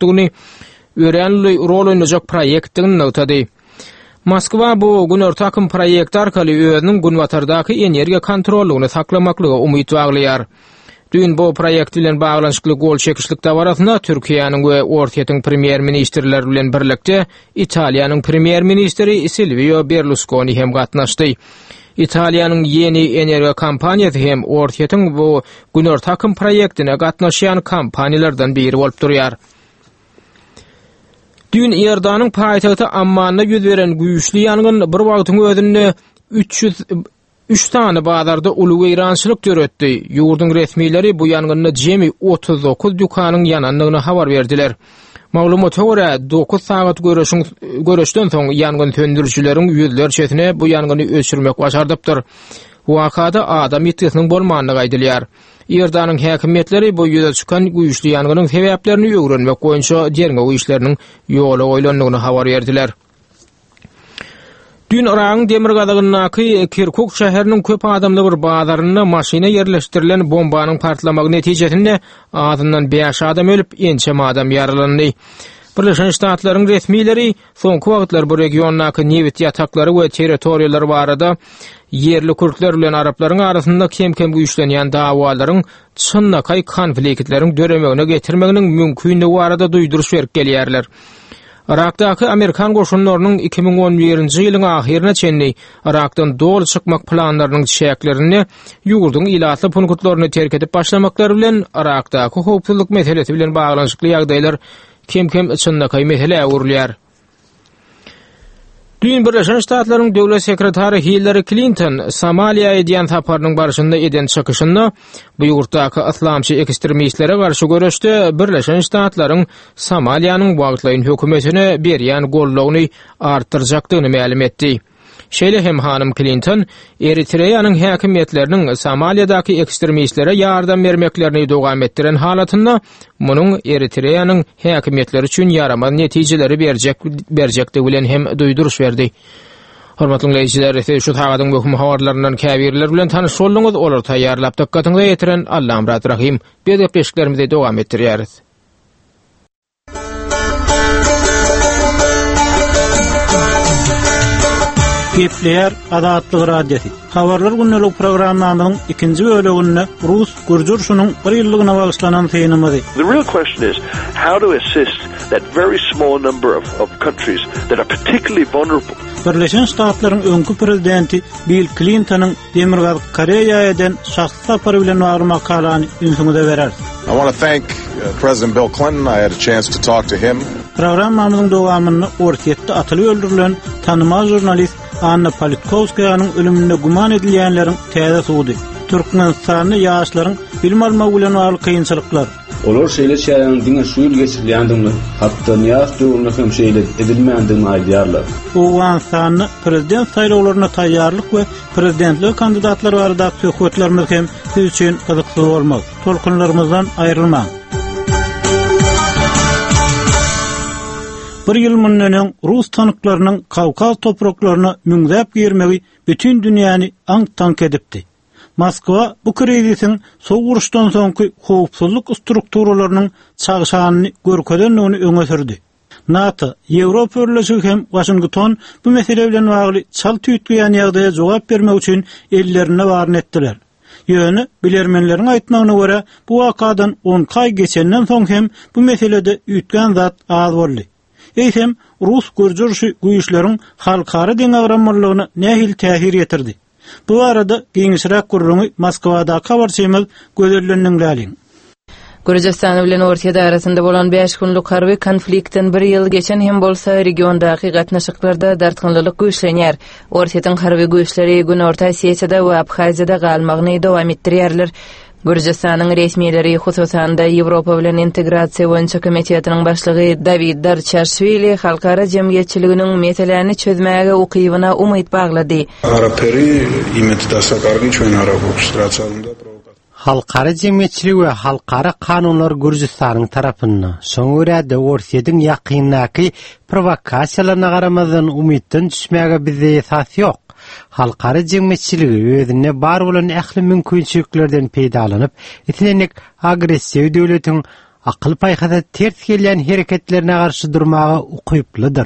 oýnajak proýektini notady. Moskwa bu günorta akym proýekti arkaly özüniň günwatardaky energiýa kontrollugyny saklamaklyga umyt baglaýar. Dün bu proýekt bilen baglanşykly gol çekişlik dabarasynda Türkiýanyň we Ortiýetiň premier ministrleri bilen birlikde Italiýanyň premier ministri Silvio Berlusconi hem gatnaşdy. Italiýanyň ýeni energiýa kampaniýasy hem Ortiýetiň bu günorta akym proýektine gatnaşýan kampaniýalardan biri bolup durýar. Dün Ýerdanyň paýtagty Ammanda ýüz beren güýçli ýangyn bir wagtyň özünde 3 tane bazarda uly weýrançylyk töretdi. Ýurdun resmiýetleri bu ýangynda jemi 39 dükanyň ýananlygyny habar berdiler. Maglumata görä 9 saat görüşden soň ýangyn söndürjüleriň ýüzlerçesine bu ýangyny öçürmek başardypdyr. Wakada adam ýetişiniň bolmagyny gaýdylýar. Ýerdanyň häkimetleri bu ýüze çykan güýçli ýanganyň sebäplerini öwrenmek boýunça derňe işleriniň ýoly goýulandygyny habar berdiler. Dün Iran demir gazygynyň Kirkuk şäheriniň köp adamly bir bazaryna maşyna ýerleşdirilen bombanyň partlamagy netijesinde adından 5 adam ölüp ençeme adam yaralandy. Birleşen Ştatlaryň resmiýetleri soňky wagtlar bu regiondaky newit ýataklary we territoriýalary barada yerli Kürtler bilen Araplaryň arasynda kem-kem güýçlenýän dawalaryň çynnakay konfliktleriň döremegine getirmeginiň mümkinligi barada duýduruş berip gelýärler. Irakdaky Amerikan goşunlarynyň 2011-nji ýylyň ahyrına çenli Irakdan dol çykmak planlarynyň şäklerini ýurdun ilatly punktlaryny terk edip başlamaklary bilen Irakdaky howpsuzlyk meselesi bilen baglanşykly ýagdaýlar kem-kem çynnakay mesele öwrülýär. Dün Birleşen Ştatlaryň döwlet sekretary Hillary Clinton Somaliýa diýen taparynyň barşynda eden çykyşynda bu ýurtdaky islamçy ekstremistlere garşy görüşde Birleşen Ştatlaryň Somaliýanyň wagtlaýyn hökümetine berýän gollawyny artdyrjakdygyny ma'lum etdi. Şeýle hem hanım Clinton Eritreýanyň häkimetleriniň Somaliýadaky ekstremistlere ýardam bermeklerini dowam etdiren halatynda munyň Eritreýanyň häkimetleri üçin ýaramaz netijeleri berjekdi bilen hem duýduruş berdi. Hormatly dinleýijiler, şu tagadyň möhüm habarlaryndan käbirler bilen tanyş bolduňyz. Olar taýýarlap dikkatyňizi ýetiren Allahym Rahim. Biz gepleşiklerimizi dowam etdirýäris. Gepleyer Adatlyk radiosi. Habarlar günnelik programmamyzyň ikinji bölüminde Rus gurjurşunyň 1 ýyllygyna bagyşlanan teýnymyzy. The real question is how to assist that very small number of countries that are particularly vulnerable. Birleşen Ştatlaryň öňkü prezidenti Bill Clinton'ın Demirgaz Koreýadan şahsy sapary bilen barmak kalany ünsüňde berer. I want to thank President Bill Clinton. I had a chance to talk to him. Programmamyzyň dowamyny Orkiýetde atyly öldürilen tanymaz jurnalist Anna Politkovskayanyň ölümine guman edilýänleriň täze suwdy. Türkmenistanyň ýaşlaryň bilim almak bilen bagly kynçylyklar. Olar şeýle şäheriniň diňe şu ýyl geçirilýändigini, hatda ýaş döwründe hem şeýle edilmeýändigini aýdýarlar. Owganstanyň prezident saýlawlaryna taýýarlyk we prezidentlik kandidatlary barada söhbetlerimiz hem siz üçin gyzykly bolmak. Tolkunlarymyzdan aýrylma. Bir ýyl mundan Rus tanklarynyň Kawkaz topraklaryna müňzäp girmegi bütün dünýäni aň-tank edipdi. Moskwa bu krizisiň soňky uruşdan soňky howpsuzlyk strukturalarynyň çagşanyny görkezdenligini öňe sürdi. NATO, Ýewropa Birleşigi hem Washington bu mesele bilen bagly çal tüýtgeýän ýagdaýa jogap bermek üçin ellerine baryn etdiler. Ýöne bilermenleriň aýtmagyna görä bu wakadan 10 ay geçenden soň hem bu meselede üýtgen zat az boldy. Eýsem Rus gurjurşy güýçleriň halkara deňagramlygyny nähil täsir ýetirdi. Bu arada giňişrak gurrumy Moskwada habarçymyz gözellendiňläliň. Gürjistan bilen Ortiýa arasynda bolan 5 günlük harby konfliktin 1 ýyl geçen hem bolsa regiondaky gatnaşyklarda dartgynlyk güýçlenýär. Ortiýatyň harby güýçleri gün Orta Asiýada we Abhaziýada galmagyny dowam etdirýärler. Gürjistanyň resmiýetleri hususanda Ýewropa bilen integrasiýa boýunça komitetiniň başlygy David Darchashvili halkara jemgyýetçiliginiň meselelerini çözmäge ukybyna umyt baglady. Halkara jemgyýetçilik we halkara kanunlar Gürjistanyň tarapyndan soňra Ortiýadyň ýakynlaky provokasiýalaryna garamazdan umytdan düşmäge bizde esas ýok. Halkara jemgyýetçiligi özüne bar bolan ähli mümkinçiliklerden peýdalanyp, etinenek agressiýa döwletiň akyl paýhada ters gelýän hereketlerine garşy durmagy ukyplydyr.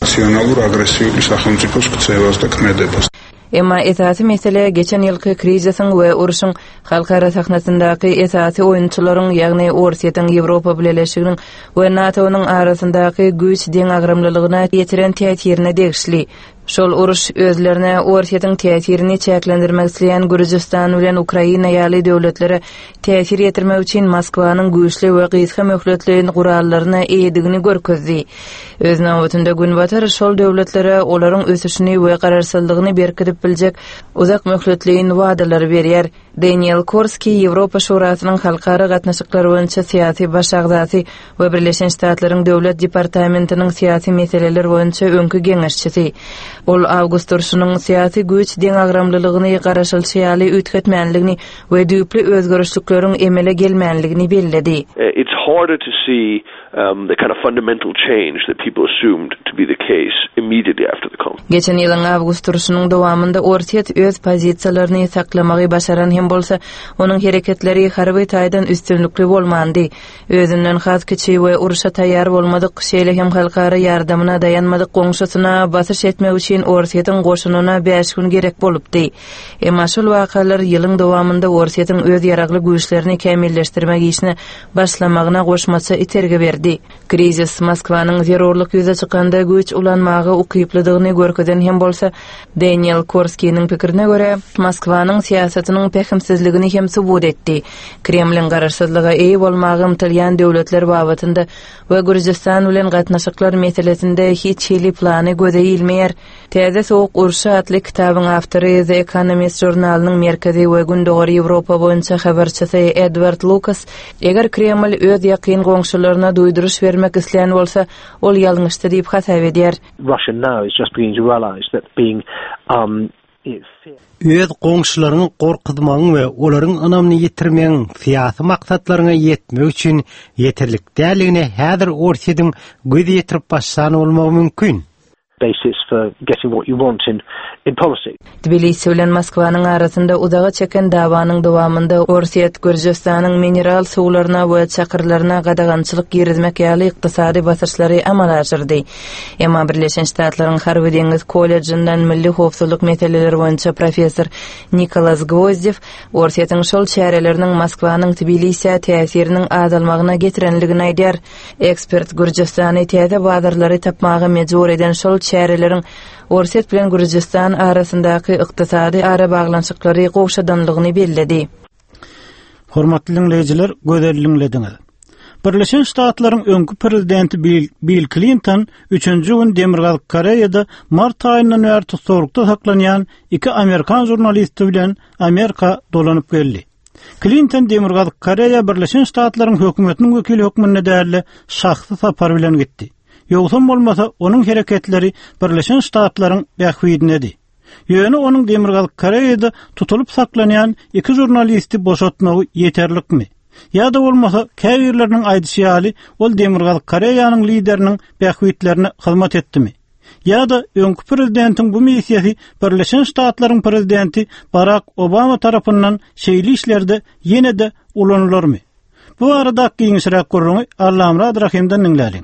Emma esasy mesele geçen ýylky krizisiň we uruşyň halkara sahnasyndaky esasy oýunçylaryň, ýagny Ortiýatyň Ýewropa Birleşiginiň we NATO-nyň arasyndaky güýç deňagramlylygyna ýetiren täsirine degişli. Şol uruş özlerine Ortiýatyň täsirini çäklendirmek isleýän Gürjistan bilen Ukraina ýaly döwletlere täsir ýetirmek üçin Moskwanyň güýçli we gysga möhletlerini gurallaryna eýedigini görkezdi. Öz nawatynda Günbatar şol döwletlere olaryň ösüşini we gararsızlygyny berkidip biljek uzak möhletlerini wadalar berýär. Daniel Korski Ýewropa Şurasynyň halkara gatnaşyklary boýunça syýasy başagdaty we Birleşen Ştatlaryň döwlet departamentiniň syýasy meseleler boýunça öňkü geňeşçisi. Ol awgust uruşynyň syýasy güýç deňagramlylygyny garaşylşaly ütgetmänligini we düýpli özgörüşlikleriň emele gelmänligini belledi. It's harder to see the kind of fundamental change that people assumed to be the case immediately after the conflict. Geçen ýylyň awgust uruşynyň dowamında Ortiýat öz pozisiýalaryny saklamagy başaran hem bolsa, onuň hereketleri harby taýdan üstünlükli bolmandy. Özünden has kiçi we uruşa taýýar bolmadyk, şeýle hem halkara ýardamyna dayanmadyk goňşusyna basyş etmek üçin Ortiýatyň goşunyna 5 gün gerek bolupdy. Emma şol wakalar ýylyň dowamında Ortiýatyň öz ýaragly güýçlerini kämilleşdirmek işine başlamagyna goşmasy iterge berdi. Krizis Moskwanyň zerurlyk ýüze çykanda güýç ulanmagy ukyplydygyny görkezden hem bolsa, Daniel Korskiň pikirine görä, Moskwanyň siýasatynyň pehimsizligini hem subut etdi. Kremliň garaşsyzlyga eý bolmagy ymtylýan döwletler babatynda we Gürjistan bilen gatnaşyklar meselesinde hiç hili plany göze ilmeýär. Täze soğuk uruşa atly kitabyň awtory The Economist jurnalynyň merkezi we gündögür Ýewropa boýunça habarçysy Edward Lucas, eger Kreml öz ýakyn goňşularyna duýduruş bermek isleýän bolsa, ol ýalňyşdy diýip hasap edýär. Russia now is just beginning to realize that being öz goňşularyny gorkutmagyň we olaryň önamny ýetirmegiň syýasy maksatlaryna ýetmek üçin ýeterlik däligine häzir Ortiýadyň gözi ýetirip başlany bolmagy mümkin. basis for getting what you want in policy. Tbilisi bilen Moskwanın arasında uzağa çeken dawanın dowamında Orset Gürjistanyň mineral suwlaryna we çakyrlaryna gadagançylyk girizmek ýaly ykdysady basyrçlary amal aşyrdy. Emma Birleşen Ştatlaryň Harvard Deňiz Kollejinden milli howpsuzlyk meseleleri boýunça professor Nikolas Gvozdev Orsetň şol şäherleriniň Moskwanyň Tbilisiä täsiriniň azalmagyna getirenligini aýdýar. Ekspert Gürjistany täze bazarlary tapmagy mejbur eden şol şäherleriň Orset bilen Gürjistan arasyndaky ykdysady ara baglanşyklary gowşadanlygyny belledi. Hormatly dinleyijiler, gözelliňlediňiz. Birleşen Ştatlaryň öňkü prezidenti Bill Clinton 3-nji gün Demirgaz Koreýada mart aýyndan bäri tutulukda saklanýan 2 Amerikan jurnalisti bilen Amerika dolanyp geldi. Clinton Demirgaz Koreýa Birleşen Ştatlaryň hökümetiniň wekili hökmünde däli şahsy sapar bilen gitdi. Ýogsa bolmasa onuň hereketleri Birleşen Ştatlaryň bähwidinedi. Ýöne onuň Demirgaz Koreýada tutulup saklanýan 2 jurnalisti boşatmagy ýeterlikmi? Ya da olmasa käbirleriniň aýdysyaly ol Demirgaz Koreýanyň lideriniň bähwitlerine hyzmat etdimi? Ya da öňkü prezidentiň bu missiýasy Birleşen Ştatlaryň prezidenti Barack Obama tarapyndan şeýli işlerde ýene-de ulanylyrmy? Bu arada giňişrek görüňi Allamra Rahimden dinläliň.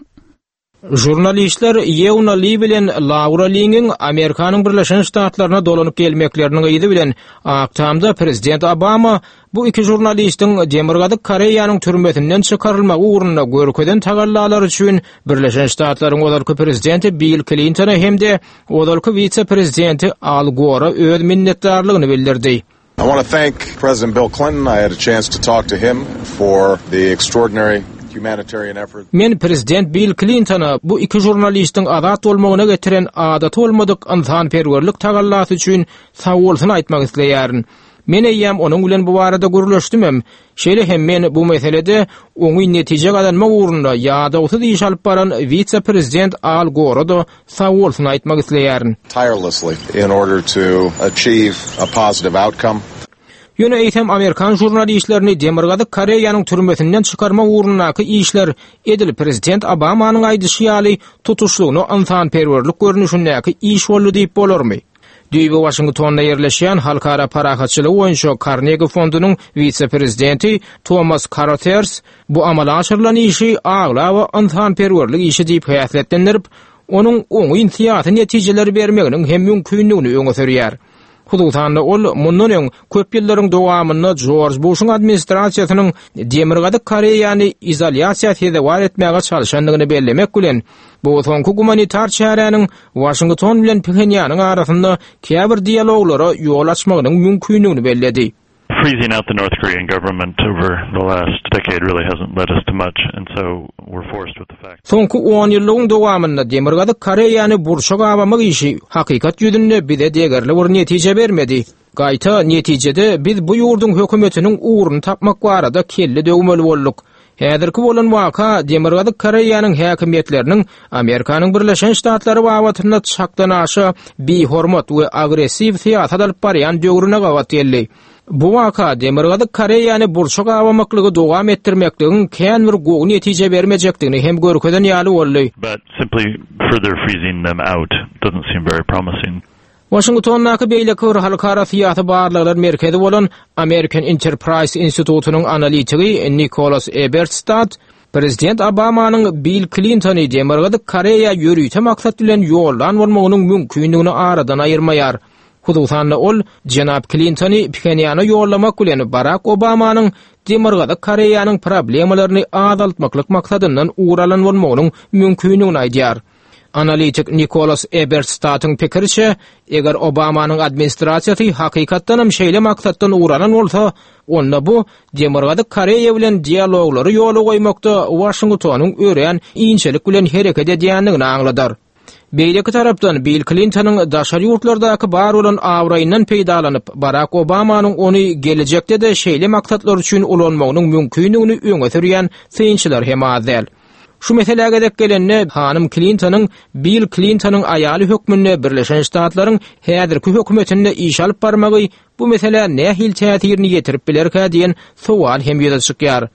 Jurnalistler Yeuna Lee bilen Laura Lee'nin Amerikanyň Birleşen Ştatlaryna dolanyp gelmeklerini gaýdy bilen aktamda Prezident Obama bu 2 jurnalistiň Demirgaz Koreýanyň türmesinden çykarylmagy uğruna görkeden tagallar üçin Birleşen Ştatlaryň olarky prezidenti Bill Clinton'a hemde olarky vice-prezidenti Al Gore'a öz minnetdarlygyny bildirdi. I want to thank President Bill Clinton. I had a chance to talk to him for the extraordinary humanitarian effort. Men Prezident Bill Clinton'a bu 2 jurnalistiň azat bolmagyna getiren adat bolmadyk insanperwerlik tagallasy üçin sag bolsun aýtmak isleýärin. Men eýýäm onuň bilen bu barada görüşdüm. Şeýle hem men bu meselede oňy netije galanmak uğrunda ýa-da osuz iş alyp baran vice-prezident Al Gore'a da sag bolsun aýtmak isleýärin. Tirelessly in order to achieve a positive outcome. Ýöne eýsem Amerikan jurnalistlerini Demirgaz Koreýanyň türmesinden çykarmak uğrunaky işler edilip Prezident Obamanyň aýdysyaly tutuşlugyny insanperwerlik görnüşindäki iş boldy diýip bolarmy? Düýbe Washingtonda ýerleşýän halkara parahatçylyk boýunça Carnegie fondunyň vice-prezidenti Thomas Carothers bu amala aşyrylan işi agla we insanperwerlik işi diýip häsletlendirip, onuň oňy intiýaty netijeleri bermeginiň hem mümkinligini öňe sürýär. Hudutanda ol mundan öň köp ýyllaryň dowamynda George Bush'un administrasiýasynyň Demirgaz Koreýany izolasiýa edip etmäge çalışanlygyny bellemek bilen bu soňky humanitar çäreniň Washington bilen Pyongyanyň arasynda käbir dialoglara ýol açmagynyň mümkinligini belledi. Freezing out the North Korean government over the last decade really hasn't led us to much, and so we're forced with the fact. Soňky 10 ýylyň dowamynda Demirgaz Koreýany burşak abamak işi hakykat ýüzünde bize degerli bir netije bermedi. Gaýta netijede biz bu ýurdun hökümetiniň uğruny tapmak barada kelli döwmeli bolduk. Häzirki bolan waka Demirgaz Koreýanyň häkimetleriniň Amerikanyň Birleşen Ştatlary wagtynda çaktanaşy, bi-hormat we agressiw siýasat alyp barýan döwrüne gawat geldi. Bu waka Demirgaz Koreýany burşak abamaklygy dowam etdirmekligiň kän bir gowy netije bermejekdigini hem görkeden ýaly boldy. But simply further freezing them out doesn't seem very promising. Washington'daky beýleki halkara siýasat barlyklar merkezi bolan American Enterprise Institute'nyň analitigi Nicholas Eberstadt Prezident Obamanyň Bill Clinton'y Demirgaz Koreýa ýörüýte maksat bilen ýoldan bolmagynyň mümkinligini aradan aýyrmaýar. Hudusanda ol Janab Clinton'y Pyongyana ýollamak bilen Barack Obamanyň Demirgaz Koreýanyň problemlaryny azaltmaklyk maksadyndan uğralan bolmagynyň mümkinligini aýdýar. Analitik Nicholas Eberstadt'ın pikiriçe, eger Obamanyň administrasiýasy hakykatdan hem şeýle maksatdan uğranan bolsa, onda bu Demirgaz Koreýa bilen dialoglary ýola goýmakda Washingtonyň ören iňçilik bilen hereket edýändigini aňladar. Beýleki tarapdan Bill Clinton'ın daşary ýurtlardaky bar bolan awraýyndan peýdalanyp Barack Obamanyň ony gelecekde de şeýle maksatlar üçin ulanmagynyň mümkinligini öňe sürýän synçylar hem azel. Şu meselege dek gelenne hanım Clinton'ın Bill Clinton'ın aýaly hökmünde Birleşen Ştatlaryň häzirki hökümetinde iş alyp barmagy bu mesele nähil täsirini ýetirip bilerkä diýen sowal hem ýüze çykýar.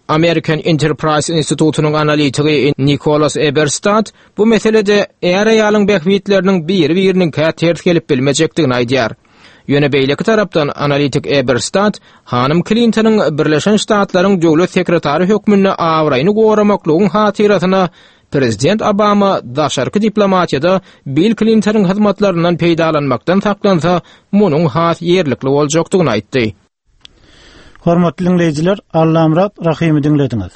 American Enterprise Institute'nun analitigi Nicholas Eberstadt bu meselede eğer ayalın behwitlerinin birinin ters gelip bilmejekdigini aýdýar. Ýöne beýleki tarapdan analitik Eberstadt Hanım Clinton'ın Birleşen Ştatlaryň döwlet sekretary hökmüne awraýyny goramaklygyň hatyrasyna Prezident Obama daşarky diplomatiyada Bill Clinton'ın hyzmatlarynyň peýdalanmakdan saklansa, munyň has ýerlikli boljakdygyny aýtdy. Hormatly dinleyijiler, Allamrat Rahimy dinlediňiz.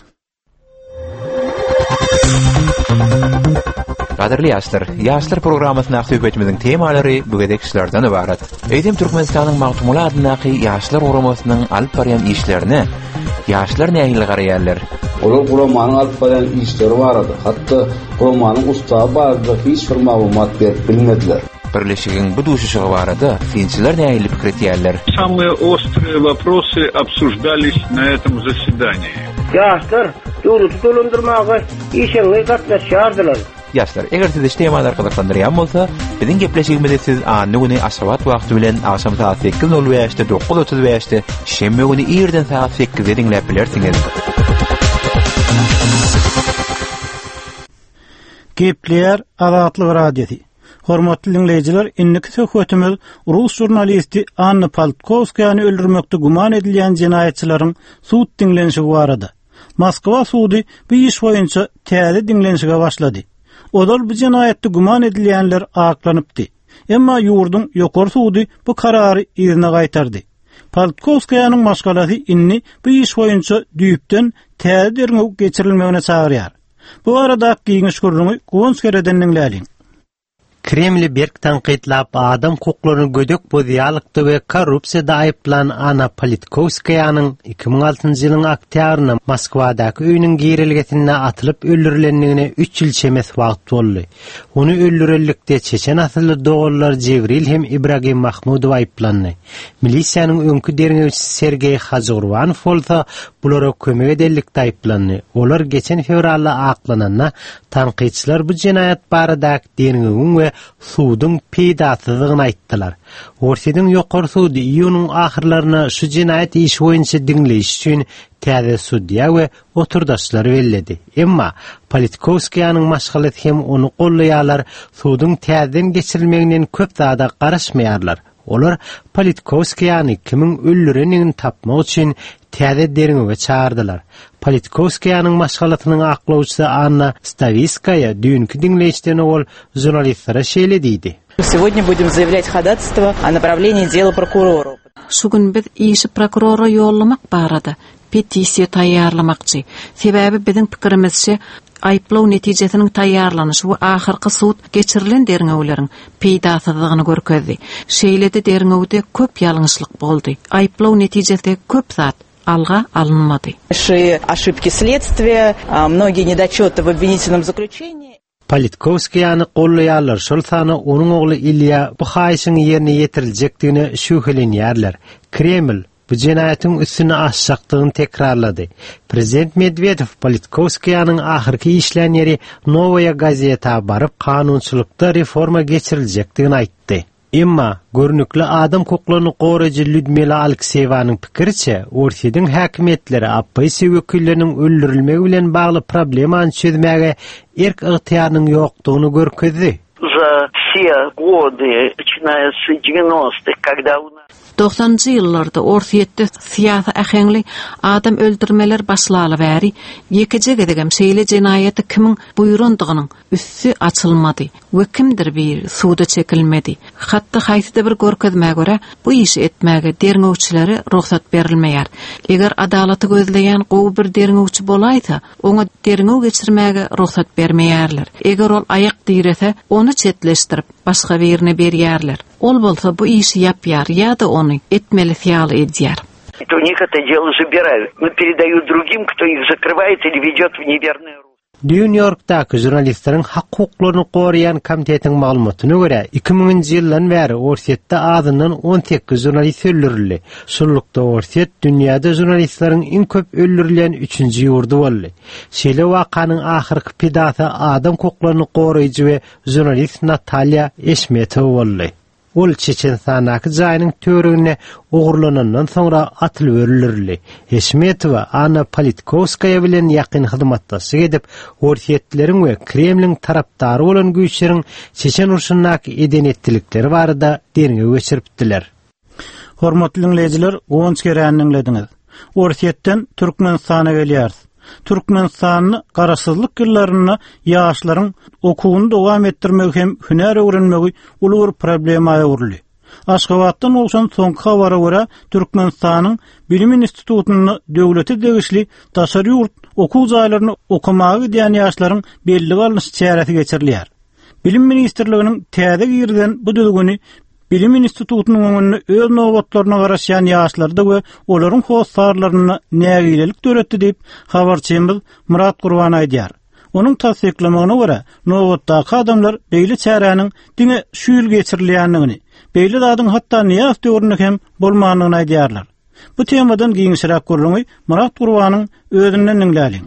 Gaderli ýaşlar programmasyna söhbetimiziň temalary bugedek işlerden ibaret. Eýdim Türkmenistanyň magtumly adynaky ýaşlar guramasynyň alyp barýan işlerini ýaşlar nähili garaýarlar? Olar guramanyň alyp barýan işleri barady. Hatda guramanyň ustaby barada hiç bir maglumat berip bilmediler. Birleşigiň bu duşuşygy barada finçiler nähili pikir etýärler? Самые острые вопросы обсуждались на этом заседании. Ýaşlar döwleti dolandyrmagy işeňe gatnaşýardylar. Ýaşlar, eger siz temalar gyzyklandyrýan bolsa, biziň gepleşigimizde siz anny güni aşabat wagty bilen akşam saat 8:05-de 9:35-de şemme güni ýerden saat 8-de dinläp bilersiňiz. Gepler Azatlyk radiosi. Hormatly dinleyijiler, inniki söhbetimiz Rus jurnalisti Anna Politkovskaýany öldürmekde guman edilýän jinayetçilaryň suud dinlenşigi barada. Moskwa suudy bu iş boýunça täze dinlenşige başlady. Olar bu jinayetde guman edilýänler aklanypdy. Emma ýurdun ýokary suudy bu karary ýerine gaýtardy. Politkovskaýanyň maşgalasy inni bu iş boýunça düýpden täze derňe geçirilmegine çagyrýar. Bu arada giňişgürlüğü Gonskereden dinläliň. Kremli berk tanqidlap adam hukuklaryny gödök boýýalykdy we korrupsiýada aýyplan Anna Politkovskaýanyň 2006-njy ýylyň oktýabryna Moskwadaky öýüniň girilgetine atylyp öldürilendigine 3 ýyl çemes wagt boldy. Onu öldürillikde Çeçen asylly dogullar Jibril hem Ibrahim Mahmudow aýyplandy. Milisiýanyň öňkü derňewçisi Sergey Khazurvanov bolsa bulara kömek edenlikde aýyplandy. Olar geçen fevralda aklananna tanqidçiler bu jinayet baradaky derňegiň we suudun peýdasyzlygyny aýtdylar. Orsiýanyň ýokary suudy ýylyň ahyrlaryna şu jinayet iş boýunça dinleýiş üçin täze судья we oturdaşlar bellädi. Emma Politkovskaýanyň maşgalaty hem onu gollaýarlar, suudun täzeden geçirilmeginden köp zada garaşmaýarlar. Olar Politkovskaýany kimin öldürenini tapmak üçin täze derňege çağırdylar. Politkovskaýanyň maşgalatynyň aklawçysy Anna Staviskaya dünkü dinleýişlerine ol jurnalistlere şeýle diýdi. Сегодня будем заявлять ходатайство о направлении дела прокурору. Şugün biz işi prokurora ýollamak barada petisiýa taýýarlamakçy. Sebäbi biziň pikirimizçe aýplaw netijesiniň taýýarlanyşy we ahyrky suud geçirilen derňewleriň peýdasyzlygyny görkezdi. Şeýlede derňewde köp ýalňyşlyk boldy. Aýplaw netijesi köp zat alga alınmadı. Ошибки следствия, многие недочеты в обвинительном заключении. Politkovskaýany gollaýarlar, şol sany onuň ogly Ilya bu haýyşyň ýerine ýetirilejekdigine şüphelenýärler. Kreml bu jinayetiň üstüne aşjakdygyny tekrarlady. Prezident Medvedev Politkovskaýanyň ahyrky işlenýäri Novaya gazeta baryp kanunçylykda reforma geçirilejekdigini aýtdy. Emma görnükli adam hukuklaryny goraýjy Lyudmila Alekseýewanyň pikirçe, Orsiýanyň häkimetleri opposiýa wekilleriniň öldürilmegi bilen bagly problemany çözmäge erk ygtyýarynyň ýokdugyny görkezdi. За все годы, начиная с 90-х, когда у нас 90-njy ýyllarda Orsiýetde siýasy äheňli adam öldürmeler başlaly bäri ýekije gedegem şeýle jinayety kimin buýrandygynyň üstü açylmady we kimdir bir suuda çekilmedi. Hatda haýsy bir görkezmäge görä bu işi etmäge derňewçilere ruhsat berilmeýär. Eger adalaty gözleýän gowy bir derňewçi bolaýsa, oňa derňew geçirmäge ruhsat bermeýärler. Eger ol aýak diýrese, onu çetleşdirip başga birine berýärler. Ol bolsa bu işi yapýar ýa-da onu etmeli fiýaly edýär. То у них это дело забирают, но передают другим, кто их закрывает или ведет в неверное русло. New York'daky jurnalistleriň hak hukuklaryny goraýan komitetiň maglumatyna görä 2000-nji ýyldan bäri Orsiýetde azyndan 18 jurnalist öldürildi. Şullukda Orsiýet dünýäde jurnalistleriň iň köp öldürilen 3-nji ýurdy boldy. Şeýle wakanyň ahyrky pedasy adam hukuklaryny goraýjy we jurnalist Natalya Eşmetow boldy. ol Çeçenistanaky jaýynyň töregine ogurlanandan soňra atylyp örilirli. Esmetova Anna Politkovskaya bilen ýakyn hyzmatdaşy edip, Orsiýetleriň we Kremliň tarapdary bolan güýçleriň Çeçen urşundaky edenetlikleri barada derňe geçiripdiler. Hormatly dinleyijiler, Gonç Keräniň dinlediňiz. Orsiýetden Türkmenistana gelýär. Türkmenistanyny garaşsyzlyk ýyllaryna ýaşlaryň okuwyny dowam etdirmek hem hüner öwrenmegi uly bir problema ýurly. Aşgabatdan bolşan soňky habara görä Türkmenistanyň Bilim Institutuny döwlete degişli daşary ýurt okuw jaýlaryny okumagy diýen ýaşlaryň belli galňyş çäresi geçirilýär. Bilim ministrliginiň täze girden bu düzgüni Bilim Institutunyň öňünde öz nowatlaryna garaşan ýaşlarda we olaryň howsarlaryna nägilelik döretdi diýip habarçymyz Murat Gurban aýdýar. Onuň tasdiklamagyna görä, nowatdaky adamlar beýle çäreniň diňe şu ýyl geçirilýändigini, beýle zadyň hatda niýas döwrüne hem bolmanyny aýdýarlar. Bu temadan giňişirek görüňi Murat Gurbanyň özünden dinläliň.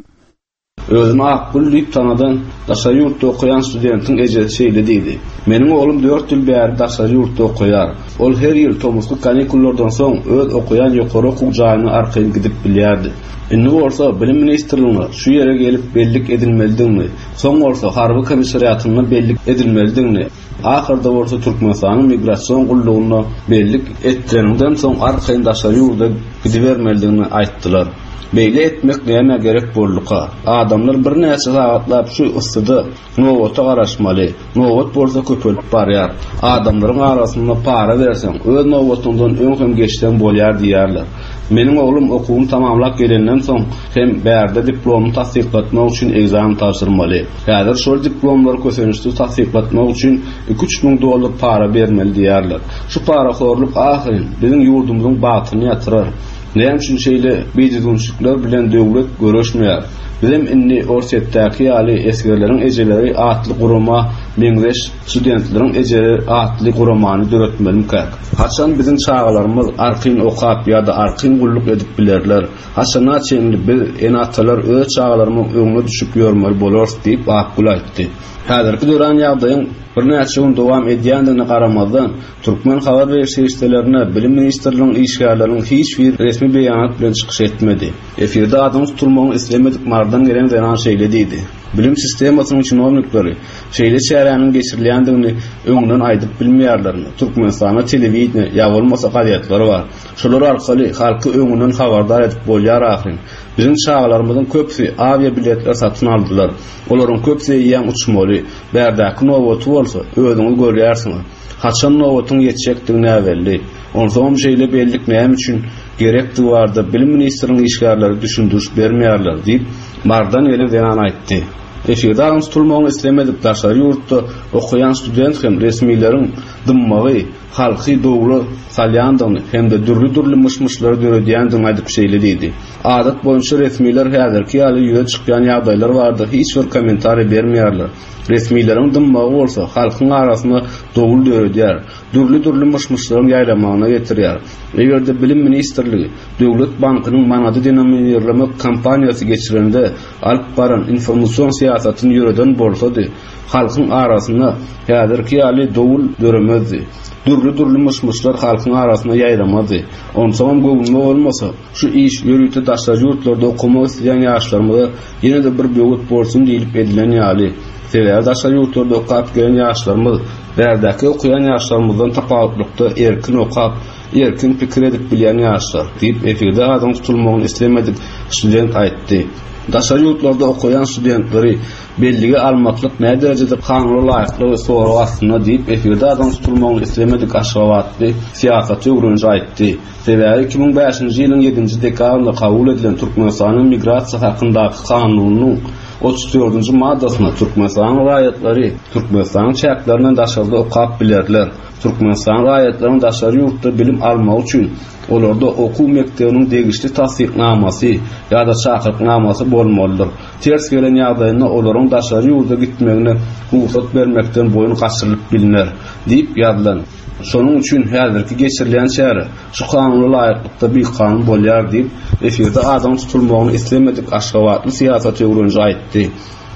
Özüme akıl diýip tanadan daşary ýurtda okuyan studentiň ejesi şeýle diýdi. Meniň oglum 4 ýyl bäri daşary ýurtda okuýar. Ol her ýyl tomusly kanikulardan soň öz okuyan ýokary okuw jaýyna arkaly gidip bilýärdi. Indi bolsa bilim ministrligine şu ýere gelip bellik edilmelidigini, soň bolsa harby komissariatyna bellik edilmelidigini, ahyrda bolsa Türkmenistanyň migrasiýon gullugyna bellik etdirenden soň arkaly daşary ýurtda gidibermelidigini aýtdylar. Beýle etmek näme gerek bolduka? Adamlar bir näçe sagatlap şu yssydy nowata garaşmaly. Nowat bolsa köpelip barýar. Adamlaryň arasynda para bersen, öz nowatyndan öňem geçden bolýar diýerler. Meniň oglum okuwyny tamamlap gelenden soň hem bärde diplomy tasdiklatmak üçin egzamin tapşyrmaly. Häzir şol diplomlary kösenişli tasdiklatmak üçin $2,000 para bermeli diýerler. Şu para horlup ahyryn biziň ýurdumyzyň batyny ýatyrar. Näme üçin şeýle beýdidunçlyklar bilen döwlet görüşmeýär. Bizim inni Orsiýetdäki ýaly esgerleriň ejeleri atly gurama, meňzeş studentleriň ejeleri atly guramany döretmeli kak. Haçan biziň çağalarymyz arqyn okap ýa-da arqyn gulluk edip bilerler. Haçana çeňli bir enatalar öz çağalarymyň öňüne düşüp ýörmeli bolar diýip akul aýtdy. Häzirki döwran ýagdaýyň bir näçe gün dowam edýändigine garamazdan Türkmen habar berişlerine bilim ministrliginiň işgärläriniň hiç bir resmi beýanat bilen çykyş etmedi. Efirde adam tutulmagyny islemedik mardan gelen denan şeýle diýdi. Bilim sistemasynyň çynowniklary şeýle çäreniň geçirilýändigini öňünden aýdyp bilmeýärler. Türkmenistana telewiziýa ýa bolmasa gazetlary bar. Şolar arkaly halky öňünden habardar edip bolýar ahyryn. Bizim çağalarymyzyň köpsi avia biletler satyn aldylar. Olaryň köpsi ýa uçmaly. Bärdäki nowaty bolsa özüňiz görýärsiňiz. Haçan nowatyň ýetjekdigine belli. Onsoň şeýle bellik näme üçin gerekdi barda bilim ministriniň işgärleri düşündürüş bermeýärler diýip mardan gelip denan aýtdy. Efirde adam tutulmagyny islemedik daşary ýurtda okuyan student hem resmiýleriň dymmagy halky dowlu salýandygyny hem de dürli myşmyşlary döredýändigini aýdyp şeýle diýdi. Adat boýunça resmiýler häzirki ýaly ýüze çykýan ýagdaýlar barda hiç bir kommentary bermeýärler. Resmiýleriň dymmagy bolsa halkyň arasynda dowul döredýär. Dürli myşmyşlaryň ýaýramagyna getirýär. Egerde bilim ministrligi döwlet bankynyň manady denominýerleme kampaniýasy geçirende alyp baran informasiýon siýasatyny ýöreden bolsady, halkyň arasynda häzirki ýaly dowul döremezdi. Dürli myşmyşlar halkyň arasynda ýaýramady. Onsoň gowulma bolmasa, şu iş ýörüte daşary ýurtlarda okumak isleýän ýaşlarymyza ýene-de bir böwet bolsun diýilip edilen ýaly. Sebäbi daşary ýurtlarda okap gelen ýaşlarymyz bärdäki okuyan ýaşlarymyzdan tapawutlykda erkin okap, erkin pikir edip bilýän ýaşlar diýip efirde adam tutulmagyny islemedik student aýtdy. Daşary ýurtlarda okuyan studentleri belligi almaklyk näme derejede kanuna laýykly we soraw astyna diýip efirde adam tutulmagyny islemedik aşgabatly siýasat öwrünji aýtdy. Sebäbi 2005-nji ýylyň 7-nji dekabrynda kabul edilen Türkmenistanyň migrasiýa hakyndaky kanunynyň 34-nji maddasyna Türkmenistan raýatlary Türkmenistanyň çäklerinden daşarda okap bilerler. Türkmenistan raýatlaryň daşary ýurtda bilim almak üçin olarda okuw mektebiniň degişli tasdiknamasy ýa-da çakyrtnamasy bolmalydyr. Ters gelen ýagdaýynda olaryň daşary ýurda gitmegine ruhsat bermekden boyun gaçyrylyp biliner diýip ýazylan. Şonuň üçin häzirki geçirilýän şäher şu kanuny laýyklykda bir kanun bolýar diýip efirde adam tutulmagyny islemedik aşgabatly siýasat öwrünji aýtdy.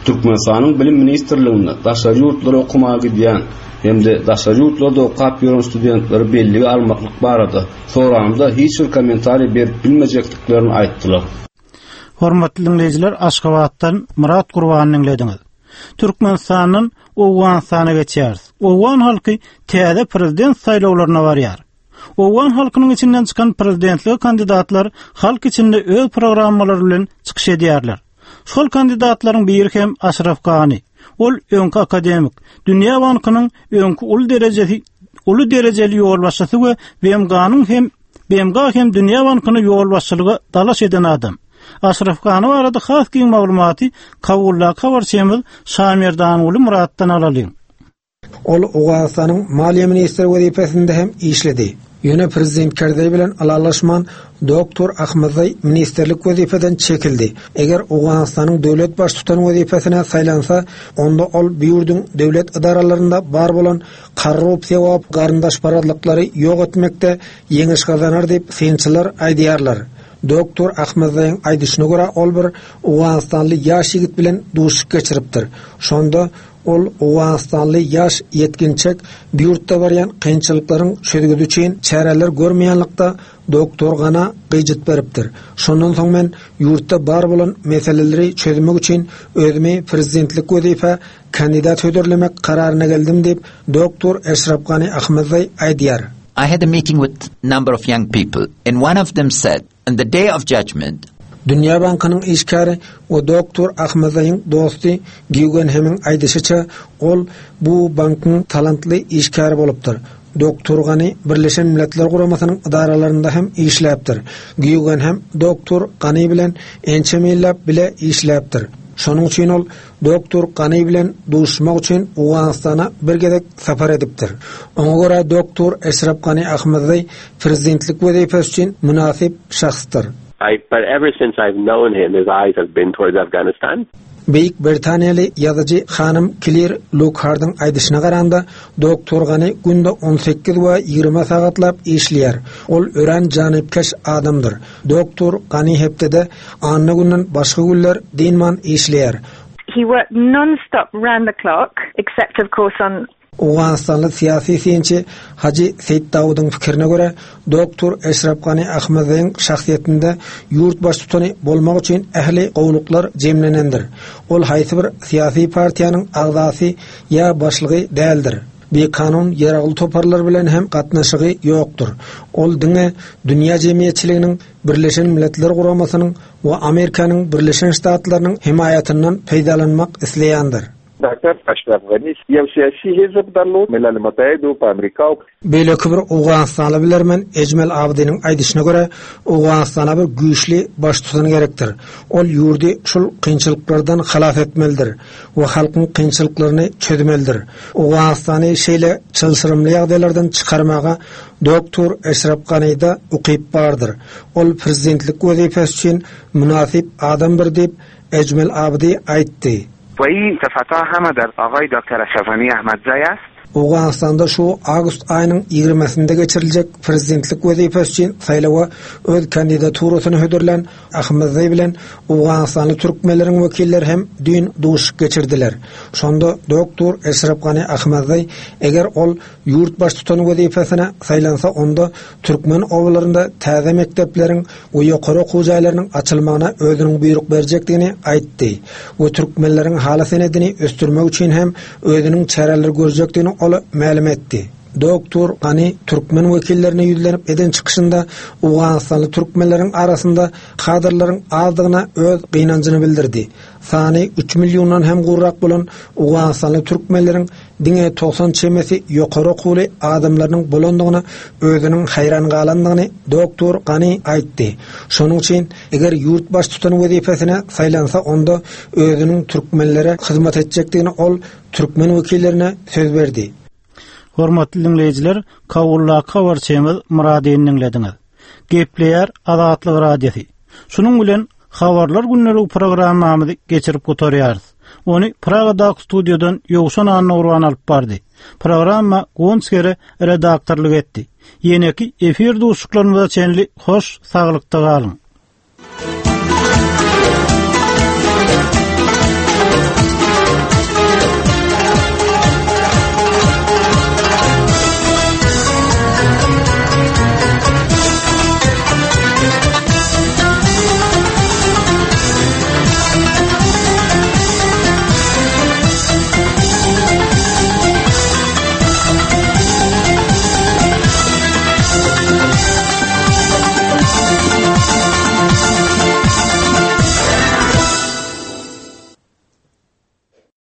Türkmenistanyň bilim ministrliginde daşary ýurtlara okumaga gidýän hem de daşary ýurtlarda okap ýören studentlary belligi almaklyk barada soramda hiç bir kommentariy berip bilmejekliklerini aýtdylar. Hormatly dinleyijiler, Aşgabatdan Murat Gurbanyny dinlediňiz. Türkmenistanyň Owgan sany geçýär. Owgan halky täze prezident saýlawlaryna barýar. Owgan halkynyň içinden çykan prezidentlik kandidatlar halk içinde öz programmalary bilen çykyş edýärler. Şol kandidatlaryň biri hem Ashraf Gany. Ol öňkü akademik, Dünýä Bankynyň öňkü uly derejeli ýol başçysy we BMG hem Dünýä Bankynyň ýol başçylygy dalaş eden adam. Ashraf Gany barada has giň maglumaty Kabulla Kawarçymyz Samirdan uly Muratdan alalyň. Ol Owganistanyň Maliýe ministri wezipesinde hem işledi. Ýöne prezident Kerdey bilen alaşman Doktor Ahmedzay ministerlik wezipeden çekildi. Eger Owganistanyň döwlet baş tutan wezipesine saýlansa, onda ol ýurdun döwlet idaralarynda bar bolan korrupsiýa we garyndaşparazlyklary ýok etmekde ýeňiş gazanar diýip synçylar aýdýarlar. Doktor Ahmedzaýyň aýdyşyna görä ol bir Owganistanly ýaş ýigit bilen duşuk geçiripdir. Şonda ol Owganistanly ýaş yetkinçek ýurtda barýan kynçylyklaryň çözgüdü üçin çäreler görmeýänlikde doktor gana gyjyt beripdir. Şondan soň men ýurtda bar bolan meseleleri çözmek üçin özümi prezidentlik wezife kandidat ödürlemek kararyna geldim diýip doktor Ashraf Gany Ahmedzay aýdýar. I had a meeting with a number of young people, and one of them said, on the day of judgment, Dünýä Bankynyň işgäri we doktor Ahmedzaýyň dosty Guggenheim'in aýdyşyça ol bu bankyň talantly işgäri bolupdyr. Doktor Gany Birleşen Milletler Guramasynyň idaralarynda hem işläpdir. Guggenheim doktor Gany bilen ençe meýillap bile işläpdir. Şonuň üçin ol doktor Gany bilen duşmak üçin Owganistana bir gezek sapar edipdir. Oňa görä doktor Ashraf Gany Ahmedzay prezidentlik wezipesi üçin münasip şahsdyr. But ever since I've known him, his eyes have been towards Afghanistan. Büyük Britaniyalı yazıcı hanım Claire Lockhard'ın aýdyşyna garanda doktor Gany günde 18 we 20 sagatlap işleýär. Ol ören janipkeş adamdyr. Doktor Gany hepde anna günden başga günler dinman işleýär. He worked non-stop round the clock, except of course on Owganistanly siyasi synçy Haji Seyit Dawudyň pikirine görä, doktor Ashraf Gany Ahmedzaýyň şahsiýetinde ýurt baş tutany bolmak üçin ähli gowluklar jemlenendir. Ol haýsy bir siyasi partiýanyň agzasy ýa başlygy däldir. Bir kanun ýaragyl toparlar bilen hem gatnaşygy ýokdur. Ol diňe dünýä jemgyýetçiliginiň Birleşen Milletler Guramasynyň we Amerikanyň Birleşen Ştatlarynyň himayatyndan peýdalanmak isleýändir. Dr. Ashraf Gany siyasi hizb darlu Milal Mutahidu Amerika. Beýle bir Owganistanly bilermen Ejmel Abdiňiň aýdyşyna görä, Owganistana bir güýçli baş tutan gerekdir. Ol ýurdy şol kynçylyklardan halas etmelidir we halkyň kynçylyklaryny çözmelidir. Owganistany şeýle çylsyrymly ýagdaýlardan çykarmaga doktor Ashraf Gany da ukyp bardyr. Ol prezidentlik wezipesi üçin münasip adam bir diýip Ejmel Abdi aýtdy. و این صفت‌ها همه در آقای دکتر اشرف غنی احمدزای است. Owganistanda şu awgust aýynyň 20-sinde geçiriljek prezidentlik wezipesi üçin saýlawa öz kandidaturasyny hödürlen Ahmedzay bilen Owganistanly türkmenleriň wekilleri hem dün duşuk geçirdiler. Şonda doktor Ashraf Gany Ahmedzay eger ol ýurt baş tutan wezipesine saýlansa, onda türkmen owlarynda täze mektepleriň we ýokary okuw jaýlarynyň açylmagyna özüniň buyruk berjekdigini aýtdy. We türkmenleriň hala senedini östürmek üçin hem özüniň çäreleri görjekdigini ol ma'lum etdi. Doktor Gany türkmen wekillerine ýüzlenip eden çykyşynda Owganistanly türkmenleriň arasynda kadrlaryň azdygyna öz gynanjyny bildirdi. Sany 3 milyondan hem gurrak bolan Owganistanly türkmenleriň diňe 90 çemesi ýokary okuwly adamlarynyň bolandygyna özüniň haýran galandygyny doktor Gany aýtdy. Şonuň üçin eger ýurt baş tutan wezipesine saýlansa, onda özüniň türkmenlere hyzmat etjekdigini ol türkmen wekillerine söz berdi. Hormatly dinleyijiler, Kabulla Kawarçymyz Muradyny dinlediňiz. Gepleýär Azatlyk radiosi. Şunuň bilen habarlar günleri programmamyzy geçirip gotarýarys. Ony Pragadaky studiýadan Ýowşan Anurwan alyp bardy. Programma Gonskere redaktorlyk etdi. Ýene-ki efir duşuklarymyza çenli hoş saglykda galyň.